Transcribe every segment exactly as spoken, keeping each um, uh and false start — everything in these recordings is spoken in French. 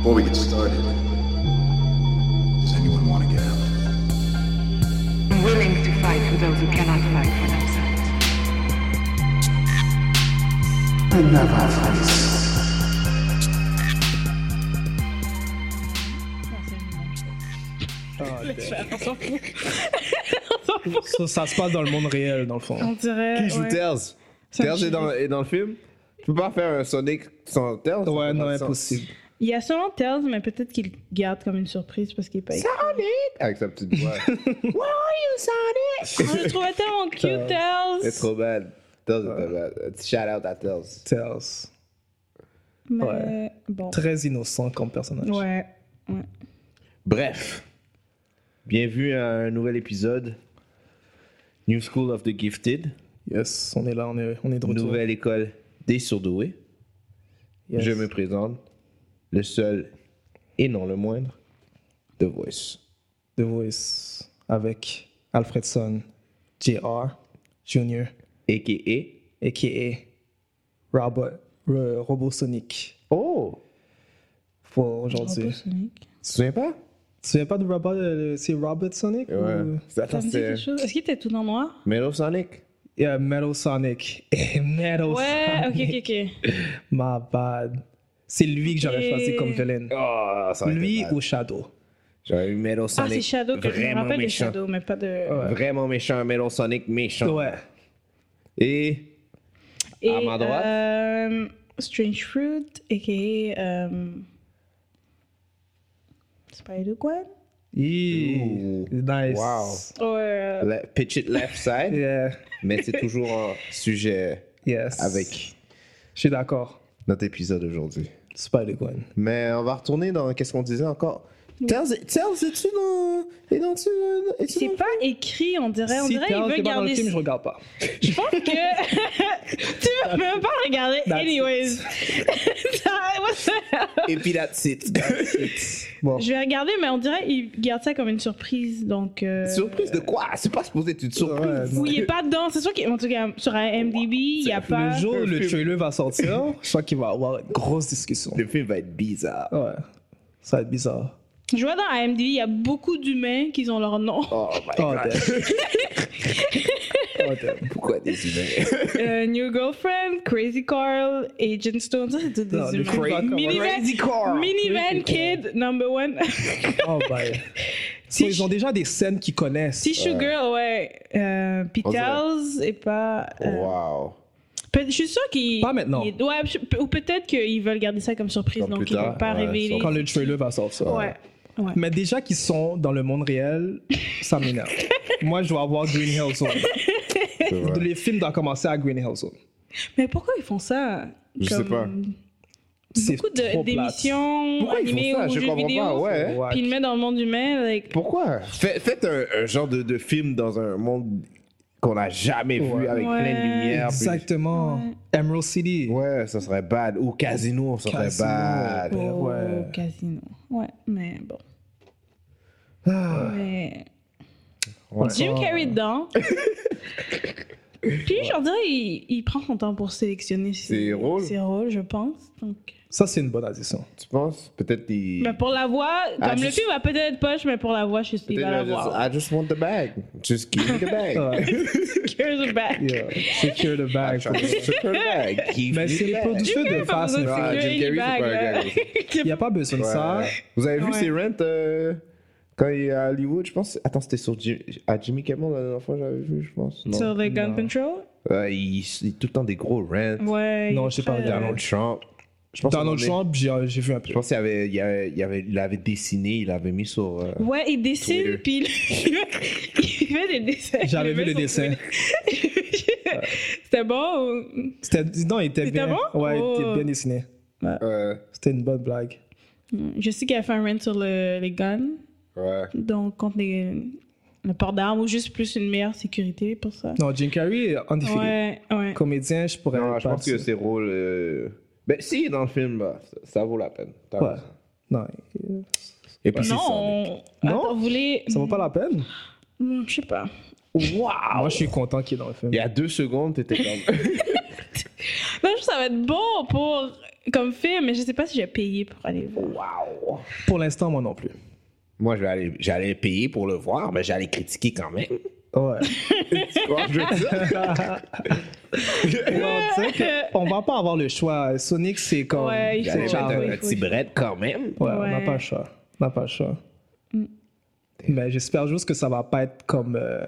Before we get started, does anyone want to get out? I'm willing to fight for those who cannot fight for themselves. Another face. Ça, ça se passe dans le monde réel, dans le fond. On dirait. Qui joue ouais. Tails? Ça me Tails est dans, est dans le film? Tu peux pas faire un Sonic sans Tails? Ça Ouais, fait non, pas de sens. impossible. Il y a seulement Tails, mais peut-être qu'il le garde comme une surprise parce qu'il est pas écrit. Sonic! Avec sa petite voix. Where are you, Sonic? On le trouvait tellement cute, Tails. C'est trop bad. Tails est trop bad. Un petit shout-out à Tails. Tails. Mais Ouais. bon. Très innocent comme personnage. Ouais. ouais. Bref. Bienvenue à un nouvel épisode. New School of the Gifted. Yes, on est là, on est, on est de retour. Nouvelle école des surdoués. Yes. Je me présente. Le seul et non le moindre. The Voice. The Voice avec Alfredson J R Junior A K A. a k a. Robot, Ro- Robosonic Oh! pour aujourd'hui. Robosonic. Tu te souviens pas? Tu te souviens pas de Robot, euh, c'est Robot Sonic? Ouais. Ou... Ça Attends, me dit c'est quelque chose. Est-ce qu'il était tout en noir? Metal Sonic? Yeah, Metal Sonic. Metal Ouais, ok, Sonic. ok, ok. My bad. C'est lui que j'aurais Ok. choisi comme villain. Oh, ça aurait été Lui bad. ou Shadow? J'aurais eu Metal Ah, Sonic. c'est Shadow que je me vraiment rappelle des méchant. Shadow, mais pas de. Ouais. Vraiment méchant, Metal Sonic méchant. Ouais. Et Et, À ma droite? euh, Strange Fruit, a.k.a. Euh, Spider-Gwen? Yeah. Ooh. Nice. Wow. Ouais. le- pitch it left side, Yeah. mais c'est toujours un sujet Yes. avec Je suis d'accord. notre épisode aujourd'hui. Spider-Gwen. Mais on va retourner dans qu'est-ce qu'on disait encore. Tails, Tails, es-tu dans. Es dans es-tu C'est dans- pas écrit, on dirait. On si dirait Tails qu'il veut est pas dans le garder. film, je regarde pas. Je pense que. tu veux même pas le regarder, That's anyways. What the hell? Et puis that's it. Bon. Je vais regarder, mais on dirait qu'il garde ça comme une surprise, donc. euh, Surprise de quoi? C'est pas supposé être une surprise. Ouais, non. Oui, il est pas dedans. C'est sûr qu'en tout cas, sur I M D B, il y a pas. Le jour où Un le film. trailer va sortir, je crois qu'il va y avoir une grosse discussion. Le film va être bizarre. Ouais. Ça va être bizarre. Je vois dans I M D B, il y a beaucoup d'humains qui ont leur nom. Oh my Oh, god. damn. Oh, damn. Pourquoi des humains? Euh, New Girlfriend, Crazy Carl, Agent Stone, ça c'est tous Non, des le humains. film va commencer. Minivan, Crazy Carl. Minivan Kid, number one. Oh, bye. So, ils ont déjà des scènes qu'ils connaissent. Tissue Girl, ouais. Euh, P. On dirait- Tails et pas. euh, Wow. peut- Je suis sûre qu'ils. Pas maintenant. ils- ouais, je- ou peut-être qu'ils veulent garder ça comme surprise, Comme donc plus ils vont tard, pas ouais, révéler. Quand le trailer va sortir. Ouais. ouais. Mais déjà qu'ils sont dans le monde réel, ça m'énerve. Moi, je dois avoir Green Hill Zone. C'est vrai. Les films doivent commencer à Green Hill Zone. Mais pourquoi ils font ça? Je sais pas. C'est Beaucoup trop de- plate. d'émissions Pourquoi ils animées font ça? ou Je jeux comprends vidéo. pas, ouais. Ouais. Puis ils le mettent dans le monde humain. Like, Pourquoi? Fait- Faites un, un genre de, de film dans un monde qu'on n'a jamais vu Ouais. avec Ouais. plein de lumière. puis- Exactement. Ouais. Emerald City. Ouais, ça serait bad. Ou Casino, ça serait Casino. bad. Ouais. au ouais. casino. Ouais, mais bon. Ah, Mais... ouais. Jim Carrey dedans. Puis je dirais, il, il prend son temps pour sélectionner ses, Ses rôles. ses rôles, je pense. Donc... Ça, c'est une bonne addition. Tu penses? Peut-être il... Mais pour la voix, Ah, comme le juste- film va peut-être être poche, mais pour la voix, je sais qu'il Peut-être va la il va voir. just, I just want the bag. Just give me the bag. Ouais. Here's a back. Yeah. Secure the bag. Secure the bag. Give Mais me c'est the les bag. producteurs de Pas Fast besoin and de Ah, Furious. Jim sécurité Carrey, c'est pas un bag, gars là. Il n'y a pas besoin de ça. Ouais. Vous avez vu Ouais. ses rents euh, quand il est à Hollywood, je pense? Attends, c'était sur Jim- à Jimmy Kimmel la dernière fois, j'avais vu, je pense. Non. Sur le gun Non. control? Euh, il, il a tout le temps des gros rents. Ouais. Non, il j'ai pas fait- regardé. Donald Trump. Je pense Donald qu'on en est- Trump, j'ai j'ai vu un peu. Je pense qu'il avait, il avait, il avait, il avait dessiné, il l'avait mis sur. euh, Ouais, il dessine, Twitter. puis il il fait des dessins. J'avais Il vu met le sur dessin. Twitter. C'était bon ou... C'était, non, il était C'était bien. bon? Ouais, il Oh. était bien dessiné. Ouais. C'était une bonne blague. Je sais qu'il a fait un rent sur le, les guns, Ouais. donc contre les, le port d'armes, ou juste plus une meilleure sécurité pour ça. Non, Jim Carrey, en défilé. Ouais, ouais. Comédien, je pourrais Non, pas je pense que dire. ses rôles. euh, Ben, si, dans le film, bah, ça, ça vaut la peine. T'as Ouais. raison. Non, il- Et puis, c'est Non, Sonic. on... Non? Attends, vous voulez... ça vaut pas la peine. Hmm, Je sais pas. Moi, je suis content qu'il est dans le film. Il y a deux secondes, t'étais comme. Non, je trouve que ça va être bon pour comme film, mais je sais pas si j'ai payé pour aller voir. Wow. Pour l'instant, moi non plus. Moi, je vais aller, j'allais payer pour le voir, mais j'allais critiquer quand même. Ouais. Tu vois, je veux dire. Non, tu sais que on va pas avoir le choix. Sonic, c'est comme. Ouais, il faut- J'allais c'est mettre Charles. un, il un faut- petit bread quand même. Ouais, on n'a Ouais. pas le choix. On n'a pas le choix. Mm. Mais j'espère juste que ça va pas être comme euh,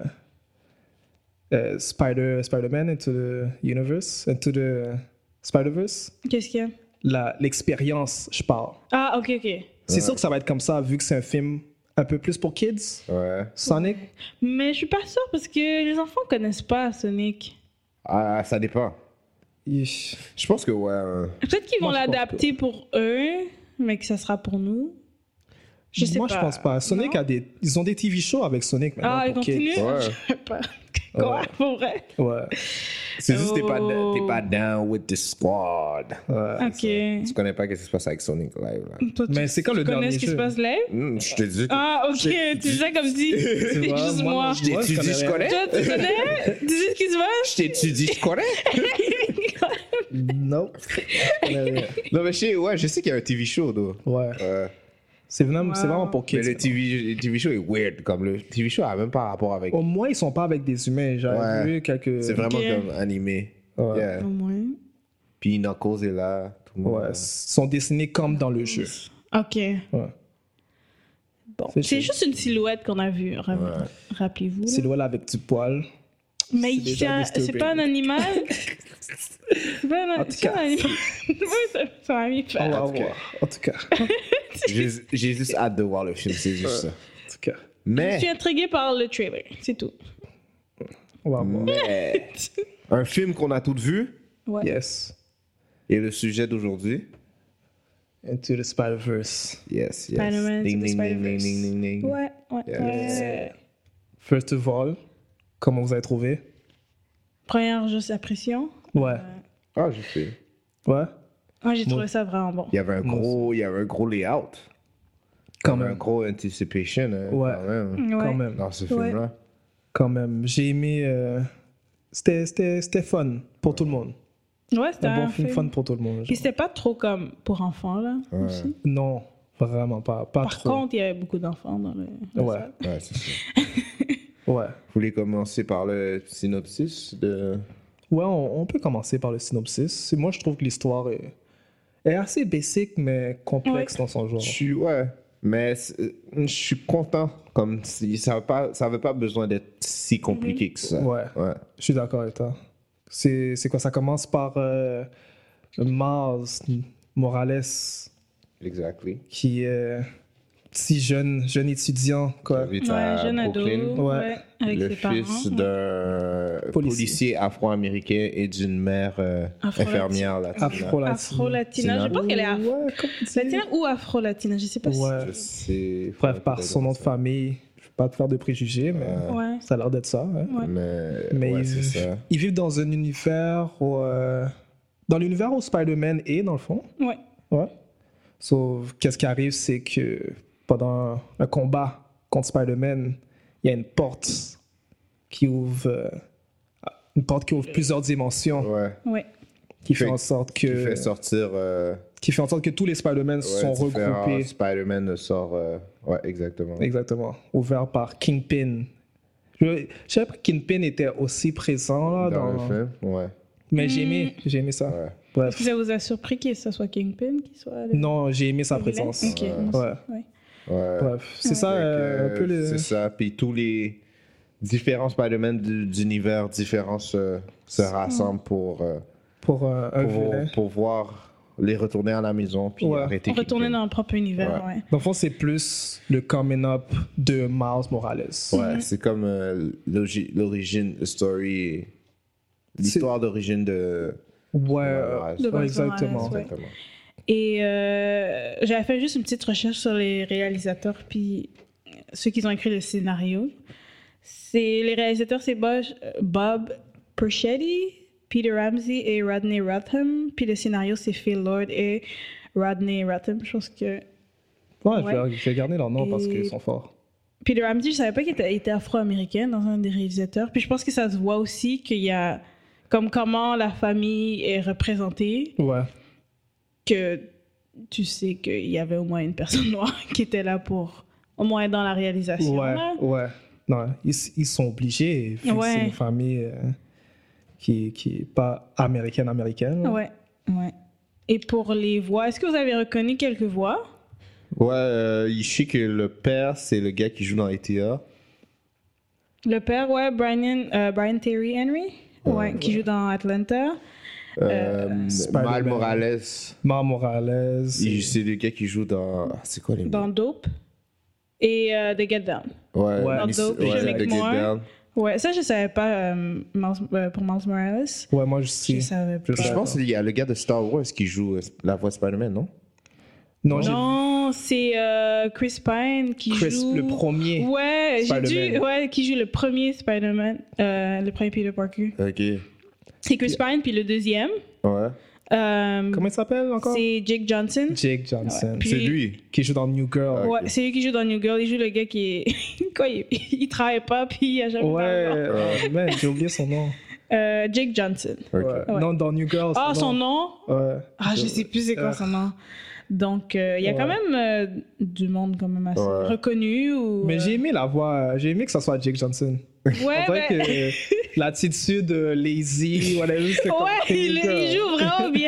euh, Spider, Spider-Man Into the Universe, Into the Spider-Verse. Qu'est-ce qu'il y a? La- L'expérience, je parle. Ah, ok, ok. C'est sûr que ça va être comme ça, vu que c'est un film un peu plus pour kids. Ouais. Sonic. Mais je suis pas sûre parce que les enfants connaissent pas Sonic. Ah, ça dépend. Ish. Je pense que, ouais. euh, Peut-être qu'ils vont Moi, je pense l'adapter pour eux, mais que ça sera pour nous. Je sais Moi, pas. je pense pas. Sonic Non? a des. Ils ont des T V shows avec Sonic maintenant. Ah, ils pour kids. continuent? Ouais. Je sais pas. Quoi, Ouais. pour vrai? Ouais. C'est juste que t'es pas, Oh. t'es pas down with the squad. ouais. Ok. Tu connais pas ce qui se passe avec Sonic Live, là. Toi, tu- Mais c'est quand le tu connais dernier ce qui se jeu? passe là? Hmm, je te dis. que- Ah, ok. Tu disais comme si c'est vois, juste moi, moi. non, Je t'ai- Moi, je tu dis, connais je rien. connais? Toi, tu connais? Tu sais ce qui se passe? Je t'ai- tu dis, je connais? Non. Ouais. Non, mais je sais, ouais, je sais qu'il y a un T V show, though. Ouais. Euh, C'est vraiment, Wow. c'est vraiment pour kids. mais le T V, le T V show est weird. Comme le T V show a même pas rapport avec. Au moins, ils sont pas avec des humains. J'avais Ouais. vu quelques. C'est vraiment Ok. comme animé. Ouais. Yeah. Au moins. Puis Knuckles est là. Tout le monde. Ouais, est là. ils sont dessinés comme dans le jeu. Ok. Ouais. Bon. C'est C'est chill. juste une silhouette qu'on a vue. ra- Rappelez-vous. là. Silhouette avec du poil. Mais c'est il déjà tient- disturbing. c'est pas un animal. C'est pas un, En tout c'est cas. un animal. Oui, ça, ça m'a mis On faire. va tout cas. voir. En tout cas. J'ai j'ai juste hâte de voir le film, c'est juste ça. En tout cas. Je Mais, suis intriguée par le trailer. C'est tout. On va voir. mais un film qu'on a tous vu Ouais. Yes. et le sujet d'aujourd'hui. Into the Spider-Verse. Yes, yes. Spider-Man, Ding, Into the ding, ding, Spider-Verse. ding, ding, ding, ding. Ouais, ouais. Yes. ouais. First of all, comment vous avez trouvé? Première juste impression. Ouais. Ah, je sais. Ouais. Moi, j'ai Moi- trouvé ça vraiment bon. Il y avait un Moi gros, il y avait un gros layout. Quand Comme un même. gros anticipation, hein, Ouais. quand même, Ouais. Quand même. dans ce Ouais. film-là. Quand même. J'ai aimé. euh, C'était, c'était, c'était fun pour tout le monde. Ouais, c'était Un bon un film film. fun pour tout le monde. Puis genre. c'était pas trop comme pour enfants, là, Ouais. aussi. Non, vraiment pas. Pas Par trop. contre, il y avait beaucoup d'enfants dans le. la Ouais. salle. Ouais, c'est ça. Ouais. Vous voulez commencer par le synopsis de... Ouais, on, on peut commencer par le synopsis. C'est- Moi, je trouve que l'histoire est, est assez basic, mais complexe Ouais. dans son genre. Je suis, ouais, mais c'est- je suis content. Comme si ça n'avait pas, ça avait pas besoin d'être si compliqué que ça. Ouais. Ouais. Je suis d'accord avec toi. C'est, c'est quoi? Ça commence par euh, Miles Morales, Exactly. qui est petit jeune, jeune étudiant, quoi. J'habite Ouais, à jeune ado. Brooklyn. Ouais. Ouais, avec Le ses parents. fils ouais. d'un Policier. policier, afro-américain et d'une mère euh, Afro-latine. infirmière latina. Afro-latina. Afro-latina. Je pense qu'elle est afro- Ouais, comme tu dis. latina ou afro-latina. Je sais pas Ouais. Je sais. Bref, par son nom de famille, je ne vais pas te faire de préjugés, mais Euh, si. Ouais. ça a l'air d'être ça. hein. Ouais. Mais, Mais ouais, ils, c'est ça. ils vivent dans un univers où, euh, dans l'univers où Spider-Man est, dans le fond. Ouais. Ouais. Sauf qu'est-ce qui arrive, c'est que pendant un combat contre Spider-Man, il y a une porte qui ouvre, euh, une porte qui ouvre plusieurs dimensions, Ouais. Ouais. qui fait Fait- en sorte Qui que, fait sortir. euh, qui fait en sorte que tous les Spider-Man ouais, sont différents regroupés. Spider-Man sort. euh, Ouais, exactement. Exactement. Ouvert par Kingpin. Je ne savais pas que Kingpin était aussi présent là, Dans dans, le film, ouais. mais j'ai aimé, j'ai aimé ça. ouais. Bref. Est-ce que ça vous a surpris que ce soit Kingpin qui soit le... Non, j'ai aimé sa le vilain? présence. Ok, moi aussi, Ouais. ouais. Ouais. Bref, c'est Ouais. ça Fait que, euh, un peu le. C'est ça. Puis tous les différents Spider-Man du- d'univers différents se, se rassemblent pour, euh, Pour euh, un pour, vilain. pour voir les retourner à la maison puis Ouais. arrêter. Retourner Kingpin. dans le propre univers, Ouais. ouais. Dans le fond, c'est plus le coming up de Miles Morales. Ouais, c'est comme euh, l'origi- l'origine, le story, l'histoire d'origine de. Ouais, Morales. De ouais, Miles exactement. Morales, ouais. Exactement. Et euh, j'avais fait juste une petite recherche sur les réalisateurs, puis ceux qui ont écrit le scénario. C'est, les réalisateurs, c'est Bob, Bob Persichetti, Peter Ramsey et Rodney Rotham. Puis le scénario, c'est Phil Lord et Rodney Rotham. Je pense que Ouais, je Ouais. vais- je vais garder leur nom parce Et- qu'ils sont forts. Peter Ramsey, je savais pas qu'il était, était afro-américain dans un des réalisateurs. Puis je pense que ça se voit aussi qu'il y a comme comment la famille est représentée. Ouais. que tu sais qu'il y avait au moins une personne noire qui était là pour, au moins dans la réalisation. Ouais, là. ouais. Non, ils, ils sont obligés, vu que Ouais. c'est une famille euh, qui qui est pas américaine-américaine. Ouais, ouais. Et pour les voix, est-ce que vous avez reconnu quelques voix? Ouais, euh, je sais que le père, c'est le gars qui joue dans A T A. Le père, ouais, Brian, euh, Brian Terry Henry, ouais, qui joue dans Atlanta. Euh, Spider-Man. Mal Morales. Mar Morales. Il- C'est le gars qui joue dans. Ah, c'est quoi les Dans Dope et euh, The Get Down. Ouais, Ouais. Dans il- Dope, ouais, Jake The Get Moore. Down. Ouais, ça, je savais pas euh, Miles- euh, pour Miles Morales. Ouais, moi je sais. Je savais pas. Je Je pense qu'il y a le gars de Star Wars qui joue euh, la voix de Spider-Man, non? Non, j'ai Non, c'est euh, Chris Pine qui Chris, joue. le premier. Ouais, j'ai Spider-Man. dû. Ouais, qui joue le premier Spider-Man, euh, le premier Peter Parker. Ok. C'est Chris Pine, puis le deuxième, Ouais. euh, Comment il s'appelle encore? c'est Jake Johnson. Jake Johnson. Ouais. Puis- C'est lui. Qui joue dans New Girl. Ouais, c'est lui qui joue dans New Girl. Il joue le gars qui est. Quoi, il, il travaille pas, puis il a jamais Ouais, d'argent. euh, man, j'ai oublié son nom. Euh, Jake Johnson. Ok. Ouais. Ouais. Non, dans New Girl. Ah, son nom? Ouais. Ah, je sais plus c'est quoi Euh. son nom. Donc, euh, il y a quand Ouais. même euh, du monde quand même assez Ouais. reconnu. Ou, Mais euh, j'ai aimé la voix, j'ai aimé que ça soit Jake Johnson. Ouais, On dirait ben- que l'attitude euh, lazy, whatever, c'est comme Ouais, il, New il Girl. joue vraiment bien.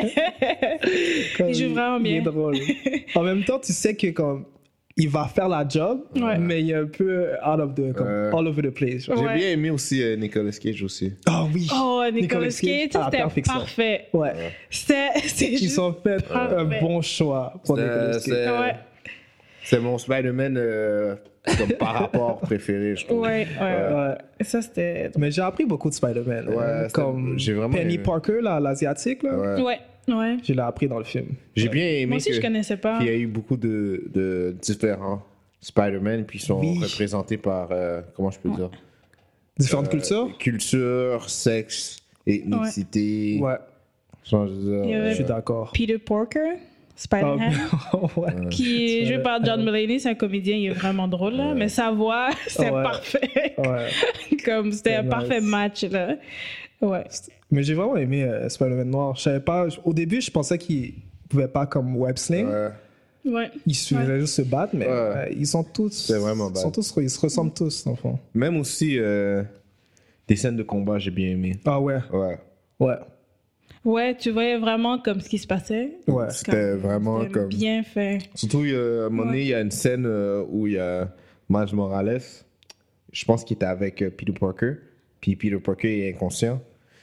Comme il joue vraiment Il bien. est drôle. En même temps, tu sais que comme il va faire la job, Ouais. mais il est un peu out of the, comme, Ouais. all over the place. genre. J'ai Ouais. bien aimé aussi euh, Nicolas Cage aussi. Ah oui. Oh, Nicolas Nicolas Cage Cage, à la ça, c'était perfection. parfait. Ouais. C'était c'était Ils juste... ont fait un Parfait. bon choix pour C'était- Nicolas Cage. c'était- Ouais, C'est mon Spider-Man euh, comme par rapport préféré, je trouve. ouais, ouais. Ouais. Ça, c'était... Mais j'ai appris beaucoup de Spider-Man. Ouais, hein, c'est- comme j'ai vraiment Penny aimé. Parker, là, l'asiatique, là. Ouais. Ouais, ouais. Je l'ai appris dans le film. J'ai bien aimé Moi aussi, que- je connaissais pas. qu'il y a eu beaucoup de, de différents Spider-Man, puis ils sont Oui. représentés par, euh, comment je peux dire? Différentes Euh, cultures. Culture, sexe, ethnicité. Ouais, Genre, je veux dire, Il y avait- je suis euh, d'accord. Peter Parker, Ah, Spider-Man, ouais. qui est joué par John Mulaney. C'est un comédien, il est vraiment drôle, là. Mais sa voix, c'était Ouais. parfait. Ouais. Comme c'était un Nice. parfait match, là. Ouais. Mais j'ai vraiment aimé euh, Spider-Man Noir. Je savais pas. Au début, je pensais qu'il pouvait pas comme web sling. ouais. Ouais. Ils se faisaient juste se battre, mais Ouais. euh, ils sont tous. C'est vraiment Ils bad. sont tous. Ils se ressemblent tous, dans le fond. Même aussi, euh, des scènes de combat, j'ai bien aimé. Ah ouais. Ouais. Ouais. Ouais, tu voyais vraiment comme ce qui se passait. Ouais. C'était Comme- vraiment c'était comme. bien fait. Surtout, il y a- à un moment donné, Ouais. il y a une scène euh, où il y a Miles Morales. Je pense qu'il était avec euh, Peter Parker. Puis Peter Parker est inconscient.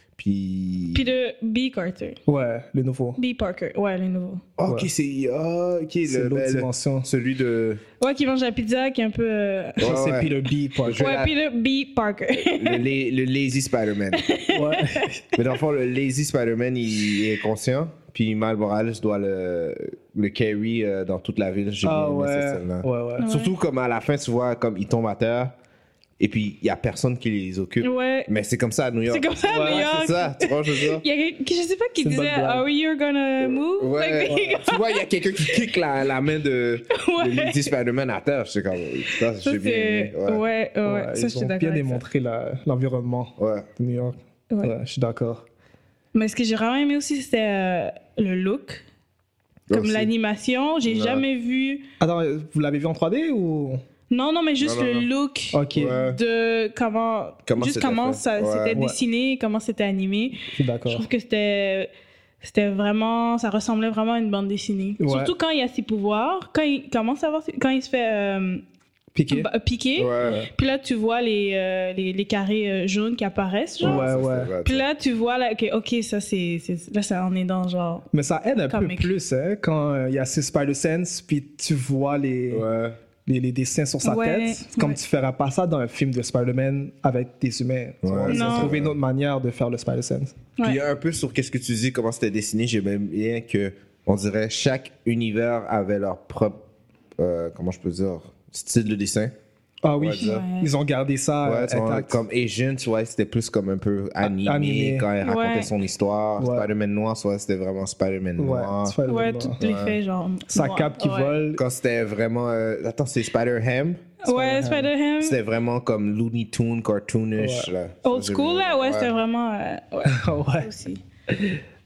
Puis. Peter B. Carter. Ouais, le nouveau. B. Parker. Ouais, le nouveau. Ah, ok, Ouais. c'est. Ah, ok, C'est le- l'autre le- dimension. celui de. Ouais, qui mange la pizza, qui est un peu. euh, Ça, Ouais, c'est ouais. Peter B. Parker. Je- Ouais, la- Peter B. Parker. Le, la- le lazy Spider-Man. Ouais. Mais dans le fond, le lazy Spider-Man, il est conscient. Puis Miles Morales doit le, le carry euh, dans toute la ville. J'ai Ah bien aimé cette ouais. scène-là. Ouais, ouais. Surtout comme à la fin, tu vois, comme il tombe à terre. Et puis, il n'y a personne qui les occupe. Ouais. Mais c'est comme ça à New York. C'est comme ça à Ouais, New York. C'est ça, tu vois, je veux dire. Il y a quelqu'un- je sais pas qui C'est une bonne disait blague. Are you gonna move? Ouais, Like, tu vois, il y a quelqu'un qui kick la, la main de, Ouais. de Lady Spider-Man à terre. C'est comme, ça, Ça, j'ai bien aimé. c'est. Ouais, ouais, Ouais, ça, je ils suis ont d'accord. bien avec ça. démontré la- l'environnement Ouais. de New York. Ouais. Ouais, je suis d'accord. Mais ce que j'ai vraiment aimé aussi, c'était euh, le look. Comme Aussi. l'animation. J'ai Ouais. jamais vu. Attends, vous l'avez vu en trois D ou. Non, non, mais juste Non, non, le non. look. Ok, Ouais. De comment, Comment juste c'était comment fait. ça Ouais. c'était Ouais. dessiné, comment c'était animé. je suis Je d'accord. trouve que c'était c'était vraiment ça ressemblait vraiment à une bande dessinée. Ouais. Surtout quand il a ses pouvoirs, quand il commence à avoir ses- quand il se fait euh, Piqué. ba- piquer. Ouais. Puis là tu vois les euh, les, les carrés euh, jaunes qui apparaissent genre. Ouais, Ça, ouais. c'était vrai, Puis ça. là tu vois là que OK, ça c'est c'est- là ça en est dans genre Mais ça aide un Comic. peu plus, hein, quand euh, il y a ces Spider-Sense, puis tu vois les, Ouais. les, les dessins sur sa Ouais, tête. Comme ouais. tu feras pas ça dans un film de Spider-Man avec des humains. Tu vois, Ouais, ils ont Non. trouvé une autre manière de faire le Spider-Sense. Puis Ouais. un peu sur qu'est-ce que tu dis, comment c'était dessiné, j'ai même bien que, on dirait, chaque univers avait leur propre, euh, comment je peux dire, style de dessin. Ah oui, Ouais, Ouais. ils ont gardé ça Ouais, euh, tu vois, intact. comme Agent, ouais, c'était plus comme un peu animé, animé. quand il racontait Ouais. son histoire. Ouais. Spider-Man noir, soit c'était vraiment Spider-Man Ouais, noir. Spider-Man ouais, noir. tout l'effet genre Sa noir. cape qui Ouais. vole. Quand c'était vraiment, euh, attends, c'est Spider-Ham. Ouais, Spider-Ham. C'était vraiment comme Looney Tunes, cartoonish. Ouais. Là. Old Ça, j'ai school vu. là, ouais, c'était vraiment euh, ouais, ouais. aussi.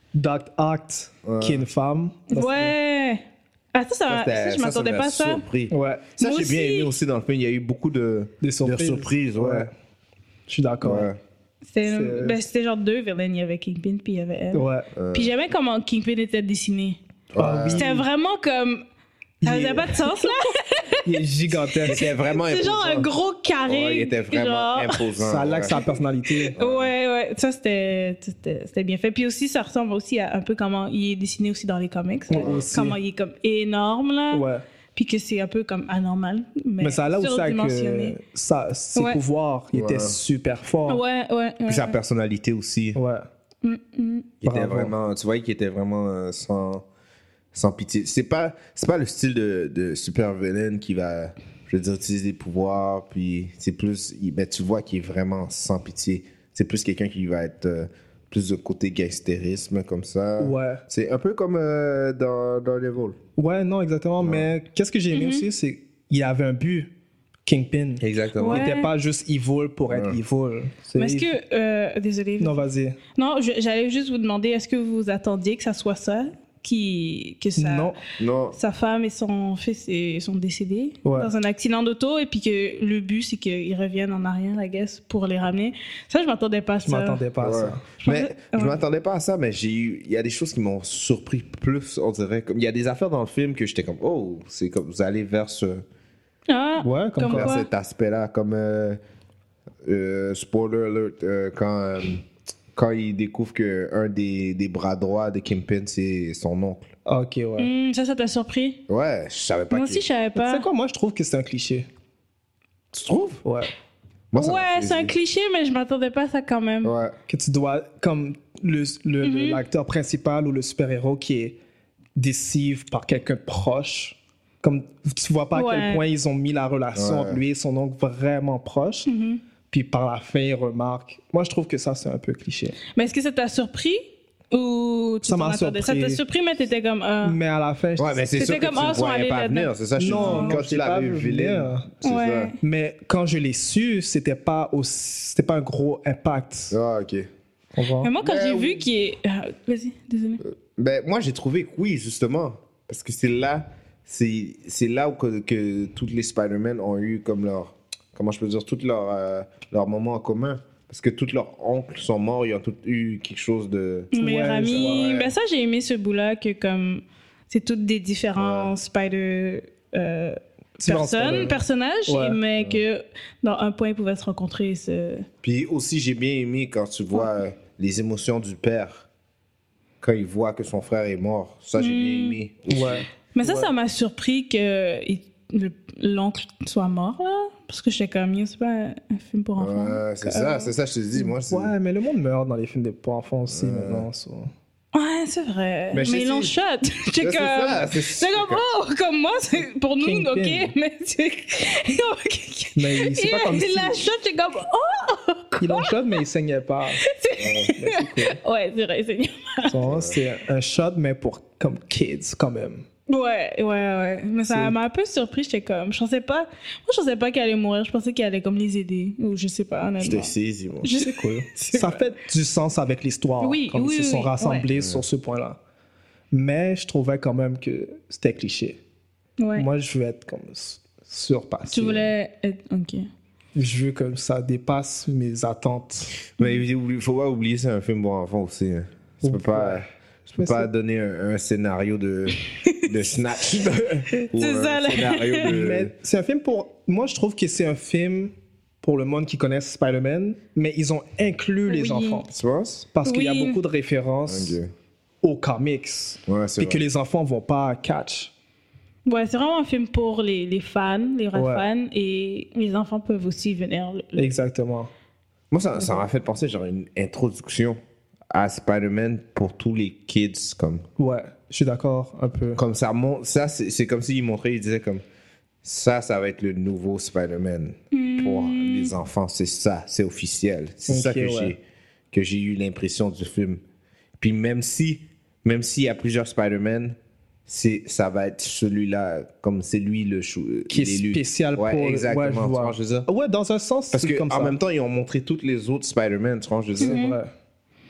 Doc Ock, Ouais. qui est une femme. Ça, Ouais. Ah, ça, ça, Ça, ça, c'était- je ça, m'attendais ça pas m'a à ça. surpris. c'est- Ouais, Ça, Moi j'ai bien aussi. aimé aussi dans le film. Il y a eu beaucoup de, des de surprises. surprises. Ouais. Je suis d'accord. Ouais. C'était C'est- ben, c'était genre deux villains. Il y avait Kingpin, puis il y avait elle. Ouais. Puis j'aimais comment Kingpin était dessiné. Ah oui. C'était vraiment comme. Ça faisait Il est- pas de sens, là. Il est gigantesque. C'était vraiment C'est genre un imposant. gros carré. Ouais, il était vraiment genre. imposant. Ça a l'air que ouais. sa personnalité. Ouais, ouais, ça c'était c'était c'était bien fait. Puis aussi, ça ressemble aussi à un peu comment il est dessiné aussi dans les comics. là. Ouais, aussi. Comment il est comme énorme, là. Ouais. Puis que c'est un peu comme anormal. Mais, Mais ça a l'air aussi avec surdimensionné. euh, sa- ses Ouais. pouvoirs. Il était Ouais. super fort. Ouais, ouais. ouais, Puis sa ouais. personnalité aussi. Ouais. Mm, mm. Il était Bravo. vraiment, tu vois qu'il était vraiment euh, sans, sans pitié. C'est pas, c'est pas le style de, de super villain qui va, je veux dire, utiliser des pouvoirs, puis c'est plus, il- mais tu vois qu'il est vraiment sans pitié. C'est plus quelqu'un qui va être euh, plus de côté gangstérisme comme ça. Ouais. C'est un peu comme euh, dans Daredevil. Ouais, non, exactement. Mais qu'est-ce que j'ai aimé Mhm. aussi, c'est qu'il avait un but. Kingpin. Exactement. Ouais. Il n'était pas juste evil pour être Ouais. evil. C'est- Mais est-ce que. euh, désolé. Non, vas-y. Non, je- j'allais juste vous demander, est-ce que vous attendiez que ça soit ça qui, que sa, Non. Non. sa femme et son fils et- sont décédés Ouais. dans un accident d'auto et puis que le but c'est qu'ils reviennent en arrière, I guess, pour les ramener. Ça, je m'attendais pas à Je ça. m'attendais pas à Ouais. ça. Mais pensais- je ouais. m'attendais pas à ça, mais j'ai eu, il y a des choses qui m'ont surpris plus, on dirait. Comme, il y a des affaires dans le film que j'étais comme, oh, c'est comme, vous allez vers ce, Ah, Ouais, comme Comme quoi. vers quoi? cet aspect-là, comme euh, euh, spoiler alert, euh, quand, euh, quand il découvre que un des, des bras droits de Kingpin, c'est son oncle. Ok, ouais. hmm, ça, ça t'a surpris? Ouais, je savais pas. Moi qu'il- aussi, je savais Tu pas. sais quoi, moi, je trouve que c'est un cliché. Tu trouves? Ouais. Moi, ça m'a Ouais, fait c'est un plaisir. cliché, mais je m'attendais pas à ça quand même. Ouais. Que tu dois, comme le, le- le- Mhm. l'acteur principal ou le super-héros qui est décive par quelqu'un de proche. Comme tu vois pas à Ouais. quel point ils ont mis la relation Ouais. entre lui et son oncle vraiment proche. Mhm. Puis par la fin, il remarque. Moi, je trouve que ça, c'est un peu cliché. Mais est-ce que ça t'a surpris ou tu Ça t'en m'a attendais? Ça t'a surpris. surpris, mais t'étais comme. ah. Mais à la fin, je Ouais, mais c'est C'était sûr que comme, tu ah, ne sont voyais allés pas là-dedans. venir, c'est ça, je te Non, dis. non, Quand je tu l'ai pas l'avais vu vu venir. venir, c'est Ouais. Mais quand je l'ai su, c'était pas aussi, c'était pas un gros impact. ça. Ah, ok. On voit. Mais moi, quand Ben j'ai oui. vu qu'il est. ah, Vas-y, désolé. Ben, moi, j'ai trouvé que oui, justement. Parce que c'est là, c'est, c'est là où que, que tous les Spider-Man ont eu comme leur, comment je peux dire, tous leurs euh, leurs moments en commun. Parce que tous leurs oncles sont morts, ils ont tous eu quelque chose de... Meilleur Ouais, ami. ouais. Ben ça, j'ai aimé ce bout-là que comme c'est toutes des différents Spider euh, Différents personnes, Spider- personnages, Ouais. mais que dans un point ils pouvaient se rencontrer. Ce... Puis aussi, j'ai bien aimé quand tu vois euh, les émotions du père, quand il voit que son frère est mort. Ça, j'ai Mm. bien aimé. Ouais. Mais ça, Ouais. ça m'a surpris que il- le- l'oncle soit mort là, parce que j'étais comme, c'est pas un, un film pour enfants. Ouais, c'est Euh, ça, c'est ça, je te dis. Moi, c'est... Ouais, mais le monde meurt dans les films de pour enfants aussi Ouais. maintenant. so. Ouais, c'est vrai. Mais Mais, je sais ils l'ont si- shot. J'étais Ouais, c'est comme, ça, c'est- c'est comme, oh, comme moi, c'est pour nous, Kingpin. ok, mais c'est. Mais c'est pas comme Il si la shot, j'étais comme, oh! ils l'ont shot, mais il saignait pas. Ouais, mais c'est cool. Ouais, c'est vrai, c'est So, c'est un shot, mais pour comme kids quand même. Ouais, ouais, ouais. Mais ça C'est- m'a un peu surpris. J'étais comme, je pensais pas. Moi, je pensais pas qu'elle allait mourir. Je pensais qu'elle allait comme les aider. Ou je sais pas, Je honnêtement. t'ai saisi, moi. Je- C'est cool. Ça fait du sens avec l'histoire. Oui, comme oui, ils se oui, sont oui. rassemblés Ouais. sur ce point-là. Mais je trouvais quand même que c'était cliché. Ouais. Moi, je veux être comme s- surpassé. Tu voulais être. Ok. Je veux que ça dépasse mes attentes. Mais il faut pas oublier, c'est un film pour enfants aussi. hein. Tu peux pas, tu peux Mais pas c'est- donner un, un scénario de, de Snatch. Ou C'est un ça, là. scénario de... Mais c'est un film pour. Moi, je trouve que c'est un film pour le monde qui connaît Spider-Man, mais ils ont inclus les Oui. enfants. Tu penses? Parce qu'il y a Oui. beaucoup de références Ok. aux comics. Ouais, c'est Et que vrai. les enfants vont pas catch. Ouais, c'est vraiment un film pour les, les fans, les vrais Ouais. fans. Et les enfants peuvent aussi venir. le- le- Exactement. Moi, ça ça m'a fait penser genre une introduction à Spider-Man pour tous les kids. Comme, Ouais, je suis d'accord un peu. comme ça, mon- ça c'est c'est comme s'il montrait, il disait comme ça, ça va être le nouveau Spider-Man pour les enfants. C'est ça, c'est officiel. C'est ça Ok, que ouais. j'ai que j'ai eu l'impression du film. Puis même si, même s'il y a plusieurs Spider-Man, c'est ça va être celui-là, comme c'est lui le chou, Qui est l'élu. spécial Ouais, pour... exactement. Ouais, je tu vois. vois, je veux dire. Ouais, dans un sens, Parce c'est que comme en ça. même temps, ils ont montré toutes les autres Spider-Man, tu vois, je veux dire. C'est vrai.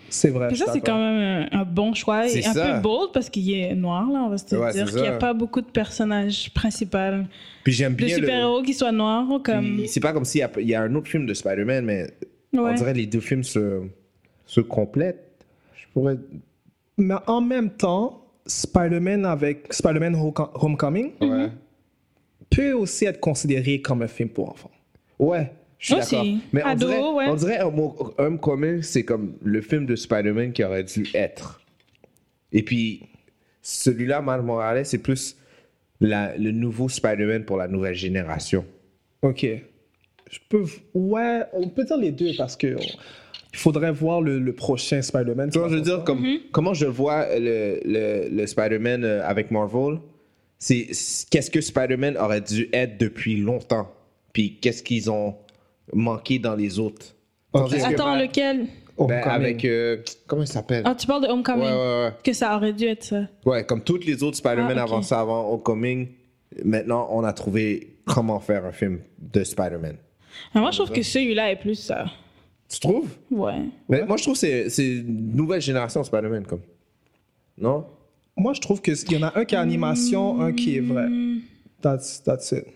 C'est vrai. Puis je ça, suis c'est quand d'accord. même un, un bon choix. Et C'est un ça. peu bold parce qu'il est noir, là, on va se Ouais, dire c'est qu'il n'y a ça. pas beaucoup de personnages principaux Puis j'aime de bien le... super-héros qui soient noirs. Comme... Puis c'est pas comme s'il y a, il y a un autre film de Spider-Man, mais on Ouais. dirait que les deux films se, se complètent. Je pourrais... Mais en même temps, Spider-Man avec Spider-Man Home- Homecoming Ouais. peut aussi être considéré comme un film pour enfants. Ouais, je suis Aussi. d'accord. Mais on Ado, dirait, ouais. on dirait Home- Homecoming, c'est comme le film de Spider-Man qui aurait dû être. Et puis, celui-là, Miles Morales, c'est plus la, le nouveau Spider-Man pour la nouvelle génération. Ok. Je peux. Ouais, on peut dire les deux parce que on- il faudrait voir le, le prochain Spider-Man. Tu vois, je veux dire, comme, Mm-hmm. comment je vois le, le, le Spider-Man euh, avec Marvel, c'est c'est- qu'est-ce que Spider-Man aurait dû être depuis longtemps, puis qu'est-ce qu'ils ont manqué dans les autres. Ok. Tandis que, Attends, ben, lequel? ben, Homecoming. avec... euh, comment il s'appelle? Ah, tu parles de Homecoming. Ouais, ouais, ouais. Que ça aurait dû être ça. Ouais, comme toutes les autres Spider-Man Ah, ok. avant ça, avant Homecoming, maintenant, on a trouvé comment faire un film de Spider-Man. Mais moi, je trouve que celui-là est plus ça. Tu trouves? Ouais. Mais moi, je trouve que c'est- c'est une nouvelle génération Spider-Man, comme. Non? Moi, je trouve qu'il y en a un qui est animation, un qui est vrai. That's, that's it.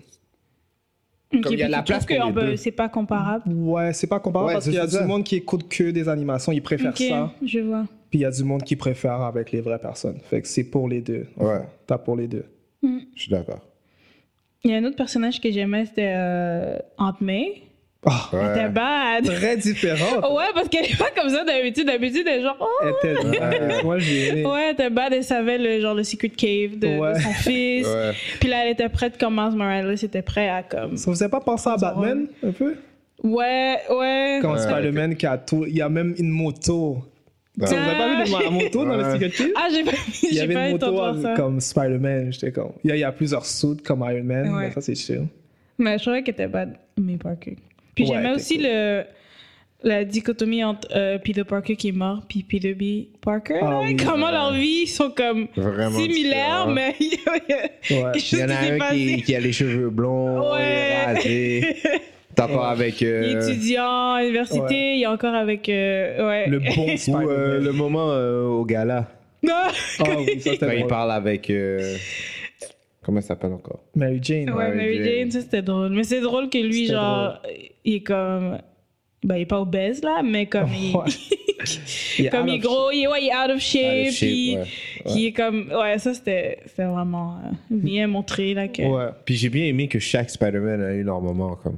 Ok, Comme il y a puis la tu place trouves pour que les on peut- deux. c'est pas comparable. Ouais, c'est pas comparable Ouais, parce c'est qu'il y a ça. du monde qui écoute que des animations, ils préfèrent Ok, ça. je vois. Puis il y a du monde qui préfère avec les vraies personnes. Fait que c'est pour les deux. Ouais. T'as pour les deux. Je suis d'accord. Il y a un autre personnage que j'aimais, c'était euh, Aunt May. Ah, Elle était bad. très différente. Ouais, parce qu'elle est pas comme ça d'habitude. D'habitude, elle est genre, oh. Elle était nice. Moi, j'ai aimé. Ouais, elle était bad. Elle savait le, genre, le secret cave de, Ouais. de son fils. Ouais. Puis là, elle était prête comme Miles Morales était prêt à comme. Ça vous fait pas penser à Batman, un peu? Ouais, ouais. Quand Ouais. Spider-Man qui a tout... Il y a même une moto. Ouais. Ça, vous avez pas vu la moto dans le Ouais. Secret Cave? Ah, j'ai pas, Il y j'ai avait pas une eu le temps de moto voir ça. comme Spider-Man. J'étais comme... Il y, a, il y a plusieurs suits comme Iron Man. Ouais. Mais ça, c'est chill. Mais je trouvais qu'elle était bad, May Parker. Puis Ouais, j'aimais elle aussi était le, la dichotomie entre euh, Peter Parker qui est mort puis Peter B. Parker. Ah là. oui. Comment leurs vies sont comme Vraiment similaires, différent. mais il y a Ouais. quelque Il chose y en a qui s'est un passé. qui, qui a les cheveux blonds, il est Ouais. rasé. T'as encore avec. Il est euh, étudiant à l'université, Ouais. il est encore avec. euh, ouais. Le bon ou Spider-Man. euh, le moment euh, au gala, Non! Ah oui, ça, c'était quand il drôle. parle avec. euh, Comment ça s'appelle encore? Mary Jane. Ouais, Mary Mary Jane. Jane, ça c'était drôle. Mais c'est drôle que lui, C'était genre, il est comme. Ben, il est pas obèse là, mais comme il. Ouais. Il est comme out il est of gros, il est, ouais, il est out of shape, Out of shape, puis ouais. il est comme. Ouais, ça c'était c'était vraiment euh, bien montré là. Que... Ouais, Puis j'ai bien aimé que chaque Spider-Man a eu leur moment, comme.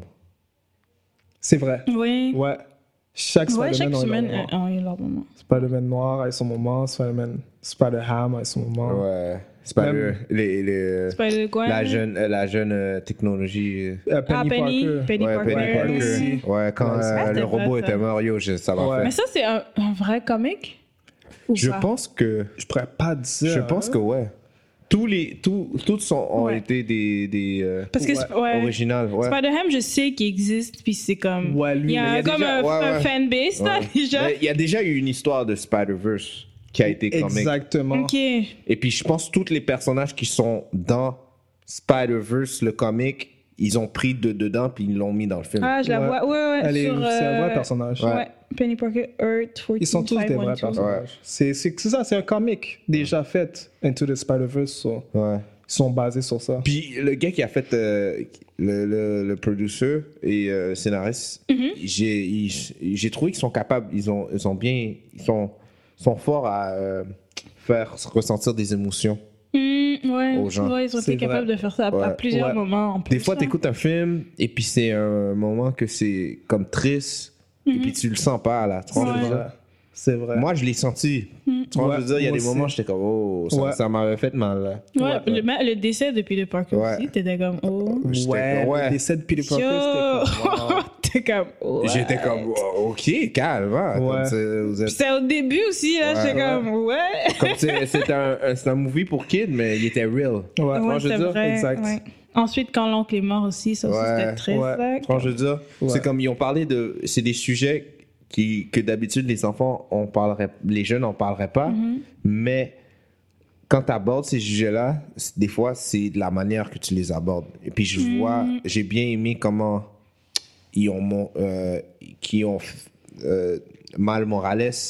c'est vrai. Ouais. Ouais. Chaque Ouais, Spider-Man chaque a eu leur semaine moment. euh, ont eu leur moment. Spider-Man noir a eu son moment, Spider-Man Spider-Ham a eu son moment. Ouais. Spider. Même- Les, les, Spider-Gwen. la jeune, euh, la jeune euh, technologie. euh, Euh, Penny Ah, Penny, Parker. Penny ouais, Parker. Penny Parker. aussi. Ouais, quand Ouais, euh, c'était le vrai, robot ça. était mort, yo, je- ça m'a Ouais. fait. Mais ça, c'est un, un vrai comic? Ou Je pas? pense que. Je pourrais pas dire. Je pense hein. que ouais. Tous les, tous, toutes sont, ont Ouais. été des, des euh, Parce que Ouais. c'est- ouais. originales. Ouais. Spider-Ham, je sais qu'il existe, puis c'est comme. Ouais, lui, il y a, mais il y un- a comme déjà- un, ouais, un ouais. fanbase, là, Ouais. déjà. Mais il y a déjà eu une histoire de Spider-Verse qui a été comique. Exactement. Ok. Et puis je pense que tous les personnages qui sont dans Spider-Verse, le comic, ils ont pris de dedans puis ils l'ont mis dans le film. Ah, je la Ouais. vois. Ouais, ouais. Elle est- sur, C'est un euh, vrai personnage. Ouais. Ouais. Penny Parker, Earth, quatorze, Ils sont tous des vrais cinq, un, deux. personnages. C'est c'est- c'est ça, c'est un comic déjà fait, Into the Spider-Verse. so, Ouais. Ils sont basés sur ça. Puis le gars qui a fait euh, le, le, le producer et euh, scénariste, Mm-hmm. j'ai il- j'ai trouvé qu'ils sont capables, ils ont, ils ont bien, ils sont, sont forts à euh, faire ressentir des émotions. Hmm, ouais. Aux gens. Ouais, ils ont C'est été vrai. capables de faire ça à, à Ouais. plusieurs Ouais. moments. En plus, Des fois, là. tu écoutes un film et puis c'est un moment que c'est comme triste et puis tu le sens pas là. Tu vois, C'est je veux dire? vrai. C'est vrai. Moi, je l'ai senti. Tu vois, Ouais, je veux dire, il y a moi des aussi. moments, j'étais comme, oh, ça, Ouais. ça m'avait fait mal. Là. Ouais, Ouais. Le, ma- le décès de Peter Parker Ouais. aussi, t'étais comme, oh. J'étais ouais, comme, ouais. le décès de Peter Yo! Parker, c'était comme... wow. T'es comme, ouais. J'étais comme, oh, ok, calme. Hein, Ouais. comme c'est- vous êtes- Puis c'est au début aussi, là, Ouais. j'étais comme, ouais. comme c'est c'est un, un- c'est un movie pour kids, mais il était real. Ouais, Ouais, moi, je veux c'était dire, vrai, exact. ouais. Ensuite, quand l'oncle est mort aussi, ça aussi, Ouais, c'était triste, ouais. là. Franchement, je veux dire, Ouais. c'est comme ils ont parlé de. C'est des sujets qui, que d'habitude les enfants, on parlerait, les jeunes n'en parleraient pas, Mm-hmm. mais quand tu abordes ces sujets-là, c'est- des fois, c'est de la manière que tu les abordes. Et puis, je Mm-hmm. vois, j'ai bien aimé comment ils ont, mon- euh, qui ont euh, Miles Morales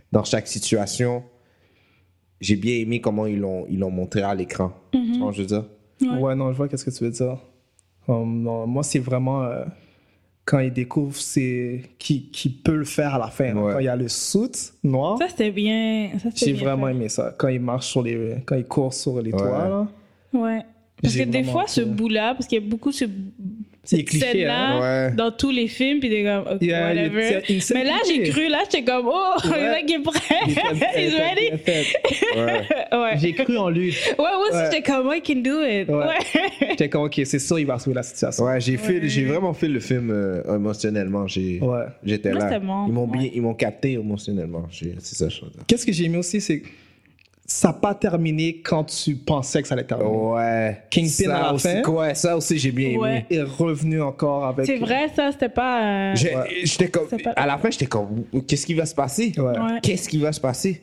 dans chaque situation, j'ai bien aimé comment ils l'ont, ils l'ont montré à l'écran. Tu vois ce que je veux dire? Ouais. Ouais, non, je vois qu'est-ce que tu veux dire. Um, non, moi, c'est vraiment euh, quand il découvre c'est qui, qui peut le faire à la fin. Ouais. Quand il y a le suit noir, Ça, c'était bien. Ça, c'était j'ai bien vraiment fait. aimé ça. Quand il marche sur les, quand il court sur les Ouais. toits, là. Ouais. Parce J'ai que des vraiment fois, ce trouvé. bout-là, parce qu'il y a beaucoup ce, C'est cette cliché, scène-là hein? Ouais. dans tous les films, puis t'es comme, ok, Yeah, il y a- whatever. il y a une scène Mais là, j'ai cliché. cru, là, j'étais comme, oh, le Ouais. mec est prêt. Il était- il He's était ready. bien fait. Ouais. Ouais. J'ai cru en lui. Ouais, moi aussi, Ouais. j'étais comme, I can do it. Ouais. Ouais. J'étais comme, ok, c'est sûr, il va sauver la situation. Ouais, j'ai, fait, j'ai vraiment fait le film euh, émotionnellement. J'ai, Ouais. J'étais Moi, là. c'était bon. Ils m'ont, bien, Ouais. ils m'ont capté émotionnellement. J'ai, c'est ça, je veux dire. Qu'est-ce que j'ai aimé aussi, c'est que ça n'a pas terminé quand tu pensais que ça allait terminer. Ouais. Kingpin Ça à la aussi, fin. Ouais, ça aussi, j'ai bien aimé. Ouais. Il est revenu encore avec. C'est vrai, ça, c'était pas. euh, J'ai- Ouais. J'étais comme, C'est pas- à la fin, j'étais comme, qu'est-ce qui va se passer? Ouais. Ouais. Qu'est-ce qui va se passer?